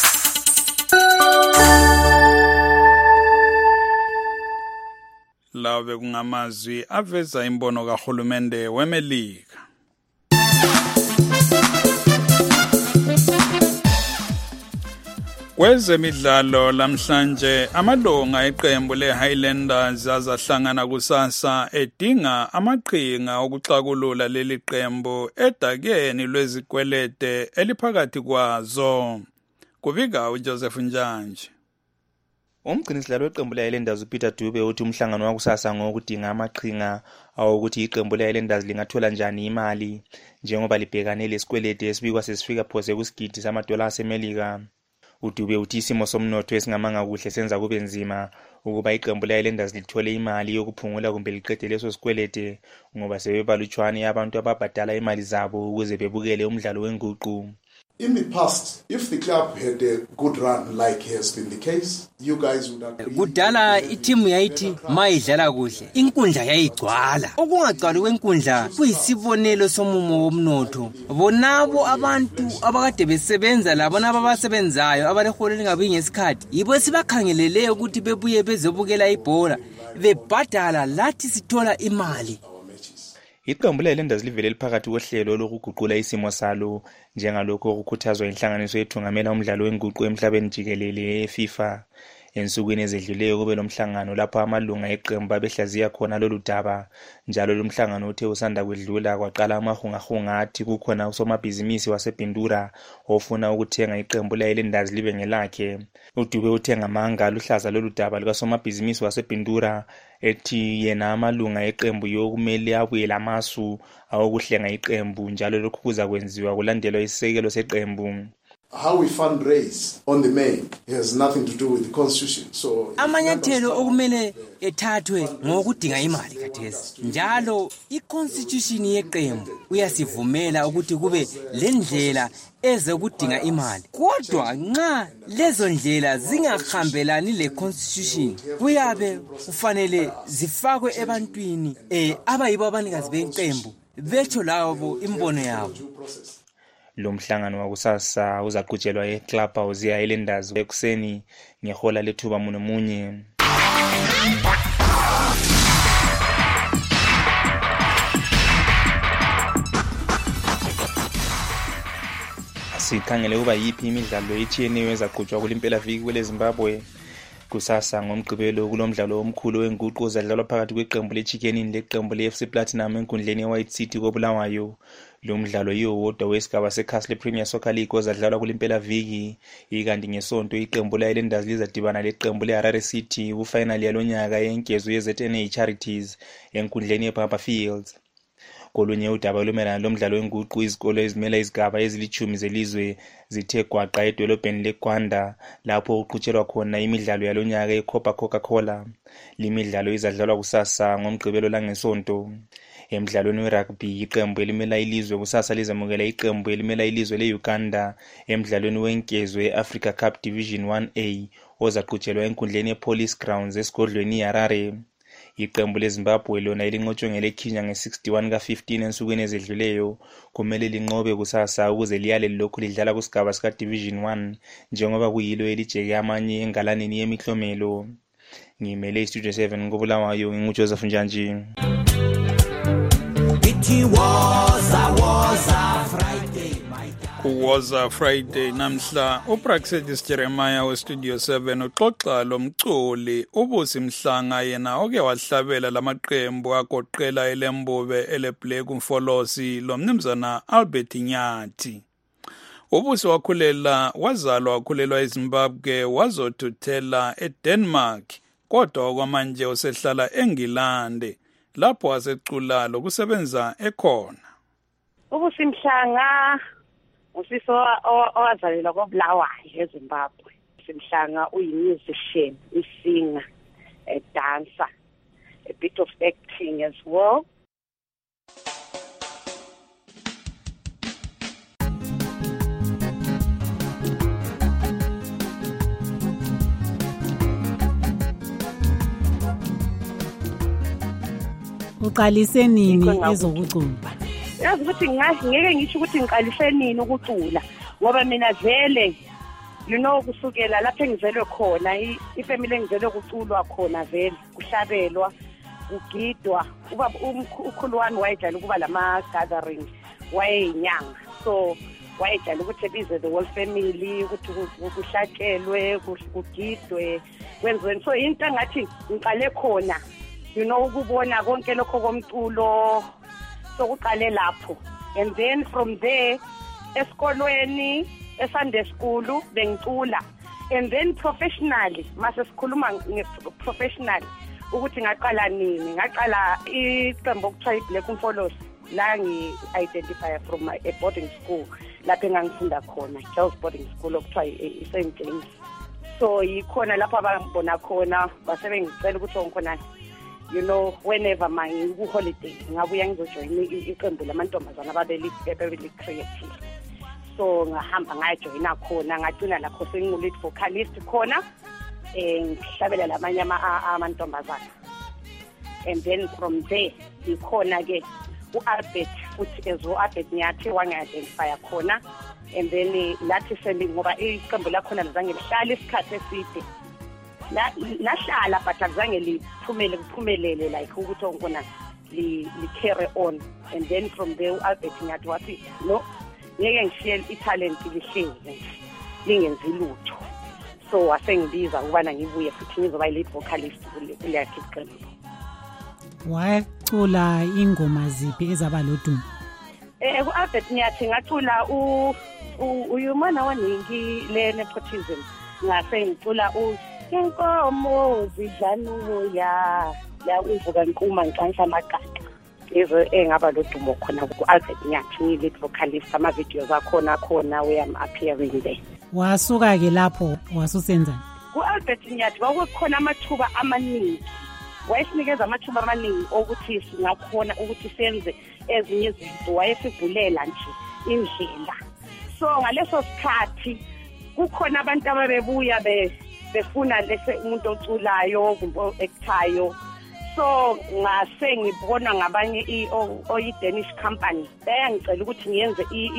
Lawe kungamazwi aveza imbono kahulumende weMelika. Kwezemidlalo lamhlanje amalunga eqembu leHighlanders azahlangana kusasa edinga amaqhinga okuxakulula leli qembu edakeni lwezikwelete eliphakathi kwazo. Kubika uJoseph Njanje. Umgcinisidlalo weqembu leHighlanders uPeter Dube uthi umhlangano wakusasa ngokudinga amaqhinga awukuthi iqembu leHighlanders lingathola njani imali njengoba libhekane lesikwelete esibikwa sesifika phose kusigidi $1 aseMelika. uDube uthi isimo somnotho esingamanga kuhle senza kube nzima ukuba iqembu leHighlanders lithole imali yokuphungula kumbe liqede leso sikwelete ngoba sebebalutshwane abantu ababhadala imali zabo ukuze bebukele umdlalo wenguqu. In the past, if the club had a good run like has been the case, you guys would have... Kudala itimu yayithi mayidlala kuhle inkundla yayigcwala. Okungagcwali kwenkundla kuyisibonelo somumo womnotho. Bonabo abantu abakade besebenza labona ababasebenzayo abaleholo lingabi ngesikhathi yibo sibakhangelele ukuthi bebuye bezobukela ibhola bebhadala lathi sithola imali. Iqembu leHighlanders livele liphakathi kohlelo lokuguqula isimo salo njengalokho okukhuthazwa inhlanganiso ethungamela umdlalo wenguqu emhlabeni jikelele eFIFA. Ensukwini ezedluleyo kube lomhlangano lapho amalunga eqembu abehlaziya khona lolu daba. Njalo lomhlangano uthe usanda kwedlula kwaqala amahungahunga athi kukhona usomabhizinisi wasePindura ofuna ukuthenga iqembu leHighlanders libe ngelakhe. uDube uthenga amanga luhlaza lolu daba likasomabhizinisi wasePindura ethi yena amalunga eqembu yokumele abuye lamasu awokuhlenga iqembu njalo lokhu kuza kwenziwa kulandelwa isisekelo seqembu. How we fundraise on the main has nothing to do with the constitution. So amanyathelo okumele ethathwe ngokudinga imali kathesi. Njalo iconstitution yeqembu uyasivumela ukuthi kube lendlela ezokudinga imali. Kodwa nxa lezo ndlela zingahambelani leconstitution kuyabe kufanele zifakwe ebantwini abayibo abanikazi beqembu betho labo imbono yabo. Lo mhlangano wakusasa uzaqhutshelwa eClub House yeHighlanders ekuseni ngehola lethuba munye. Sikhangele kuba yipi imidlalo etshiyeneyo ezaqhutshwa kulimpelaviki kweleZimbabwe. Kusasa ngomgqibelo kulomdlalo omkhulu wenguqu ozadlalwa phakathi kweqembu leChicken leqembu leFC Platinum enkundleni yeWhite City koBulawayo. Lo mdlalo yiwo wodwa wesigaba seCastle Premier Soccer League ozadlalwa kulimpelaviki. Ikanti ngesonto iqembu leHighlanders lizadibana leqembu leHarare City kufinal yalonyaka yenkezo yeZNA Charities enkundleni yeBaba Fields. Kolunye udaba olumelana lomdlalo wenguqu izikolo ezimela izigaba ezilithumi zelizwe zithe gwaqa edolobheni leGwanda lapho kuqhutshelwa khona imidlalo yalonyaka yeCoca-Cola. Limidlalo izadlalwa kusasa ngomgqibelo langesonto. Emidlalweni werugby iqembu elimela ilizwe kusasa lizamukela iqembu elimela ilizwe leUganda emidlalweni wenkezo yeAfrica Cup Division 1A ozaqhutshelwa enkundleni yePolice Grounds esigodlweni iHarare. Iqembu leZimbabwe lona elinqotshwe ngeleKenya nge61 ka15 ensukwini ezedluleyo kumele linqobe kusasa ukuze liyale lokhu lidlala kusigaba sika Division 1 njengoba kuyilo elijeke amanye engalaneni yemiklomelo. Ngimele iStudio 7 ngoBulawayo nginguJoseph Njanji. Kuwoza Friday namhla uPraxedis Jeremiah weStudio 7 uxoxa lomculi uBusi Mhlanga yena oke wahlabela lamaqembu agoqela eLembube eleBlack Mfolosi lomnumzana Albert Nyathi. uBusi wazalwa eZimbabwe wazothuthela eDenmark kodwa kwamanje usehlala eNgilande lapho asecula lokusebenza ekhona. uBusi Mhlanga usisi owazalelwa koBulawayo eZimbabwe. Mhlanga uyi-musician, i-singer, a dancer, a bit of acting as well. uqalise nini ezokucula? Yazi ukuthi ngeke ngisho ukuthi ngiqalise nini ukucula ngoba mina vele kusukela lapho engizelwe khona ifamily engizelwe kuculwa khona vele kuhlabelwa kugidwa ubaba ukhulu wami wayedlala ukuba lama gathering wayeyinyanga so wayedlala ukuthi ebize the whole family ukuthi kuhlatshelwe kugidwe kwenziwe so into engathi ngiqale khona ukubona konke lokho komculo sokuqale lapho and then from there esikolweni eSunday school bengicula and then professionally mase sikhuluma nge-professionally ukuthi ngaqala nini ngaqala iqembu okuthiwa iBlack Umfolosi la ngi-identify from a boarding school lapho engangifunda khona Girls Boarding School okuthiwa i-St. James so yikhona lapho abangibona khona basebengicela ukuthi ngikhona whenever ku-holiday ngabuya ngizojoyina iqembu lamantombazana ababeli creative so ngahamba ngajoyina khona ngagcina lakho sengilead vocalist khona ngihlabela lamanye amantombazana and then from there ikhona ke uAlbert futhi Albert Nyathi wangi-identify khona and then lathi ngoba iqembu lakhona lizange lihlale isikhathi eside lahlala but akuzange kuphumelele like ukuthi ngona li carry on and then from there uAlbert Nyathi wathi no ngeke ngishiye italent lihlezi lingenzi lutho so wasengibiza ukubana ngibuye futhi ngizoba lead vocalist kuleya qembu. Wacula ingoma ziphi ezaba lodumo? uAlbert Nyathi ngacula uyumana waningi le nepotism ngase ngicula inkomo zidlanuya la uvuka nkuma ngiqanisa amaqaqa lezo engaba lodumo khona kuAlbert Nyathi ngi-lead vocalist ama-videos akhona where I'm appearing there. Wasuka ke lapho wasusenzani? kuAlbert Nyathi kwakukhona amathuba amaningi wayesinikeza amathuba amaningi okuthi singakhona ukuthi senze ezinye izinto wayesivulela nje indlela so ngaleso sikhathi kukhona abantu ababebuya befuna lese umuntu oculayo kumbe oactayo so ngase ngibona ngabanye i-Danish company bayangicela ukuthi ngiyenze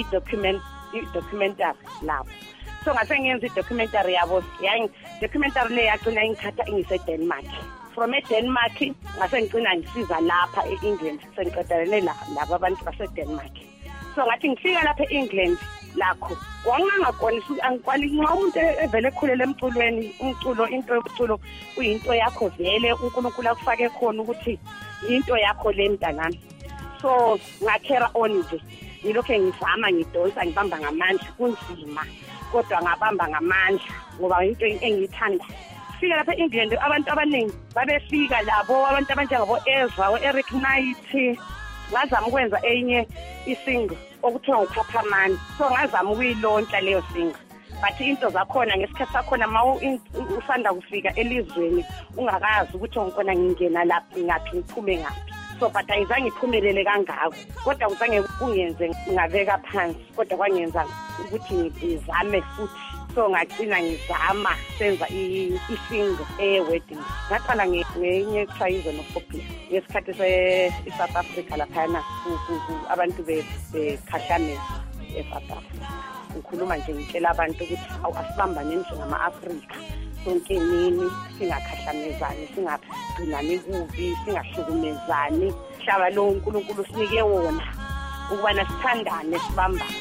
i-documentary lapho so ngase ngiyenze i-documentary yabo documentary le yagcina ingithatha ngise-Denmark from eDenmark ngase ngicina ngisiza lapha eEngland sengiqedelene laba abantu base-Denmark so ngathi ngifika lapha eEngland lakho wangangakwanisi angikwali nxa umuntu evele ekhulele emculweni umculo into yokuculo kuyinto yakho vele uNkulunkulu akufake khona ukuthi into yakho le mntanami so ngakhera on nje ngilokho ngizama ngidonsa ngibamba ngamandla kunzima kodwa ngabamba ngamandla ngoba into engiyithanda fika lapha eEngland abantu abaningi babefika labo abantu abanjengabo Ezra uEric Knight ngazama ukwenza enye isingle okuthiwa uPhaphamani so ngazama ukuyilontsha leyo single but into zakhona ngesikhathi sakhona usanda kufika elizweni ungakazi ukuthi ngikona ngingena laphi ngaphi ngiphume ngaphi so but ayizange iphumelele kangako kodwa uzange kungenze ngaveka phansi kodwa kwangenza ukuthi ngizame futhi so ngagcina ngizama senza isingle wedding ngaqala ngenye tribal phobia ngesikhathi eSouth Africa laphana abantu bekhahlameza eSouth Africa ngikhuluma nje ngitshela abantu ukuthi asibambane njengama-Afrika sonke nini singakhahlamezani singagcinani kubi singahlukumezani hlaba lo uNkulunkulu sinike wona ukubana sithandane sibambane.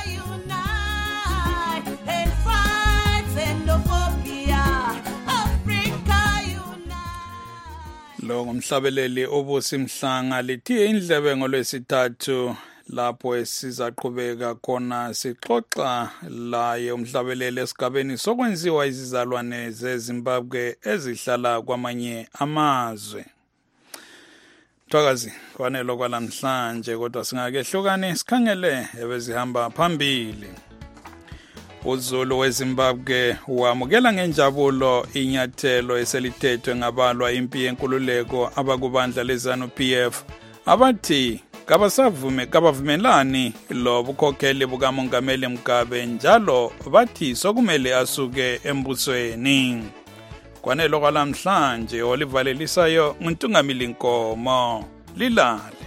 Lo ngumhlabeleli obusimhlanga lithiye indlebe ngolwesithathu lapho esizaqhubeka khona sixoxa laye umhlabeleli esigabeni sokwenziwa izizalwane zeZimbabwe ezihlala kwamanye amazwe. Mthakazi kwanelo kwalamhlanje kodwa singakehlukane sikhangele ebezihamba phambili. uZulu weZimbabwe wamukela ngenjabulo inyathelo eselithethwe ngabalwa impi yenkululeko abakubandla leZANU-PF abathi kabavumelani lo bukhokheli bukamongameli Mugabe njalo bathi sokumele asuke embusweni. Kwanelo kwalamhlanje olivalelisayo nguNtungamili Nkomo. lilala.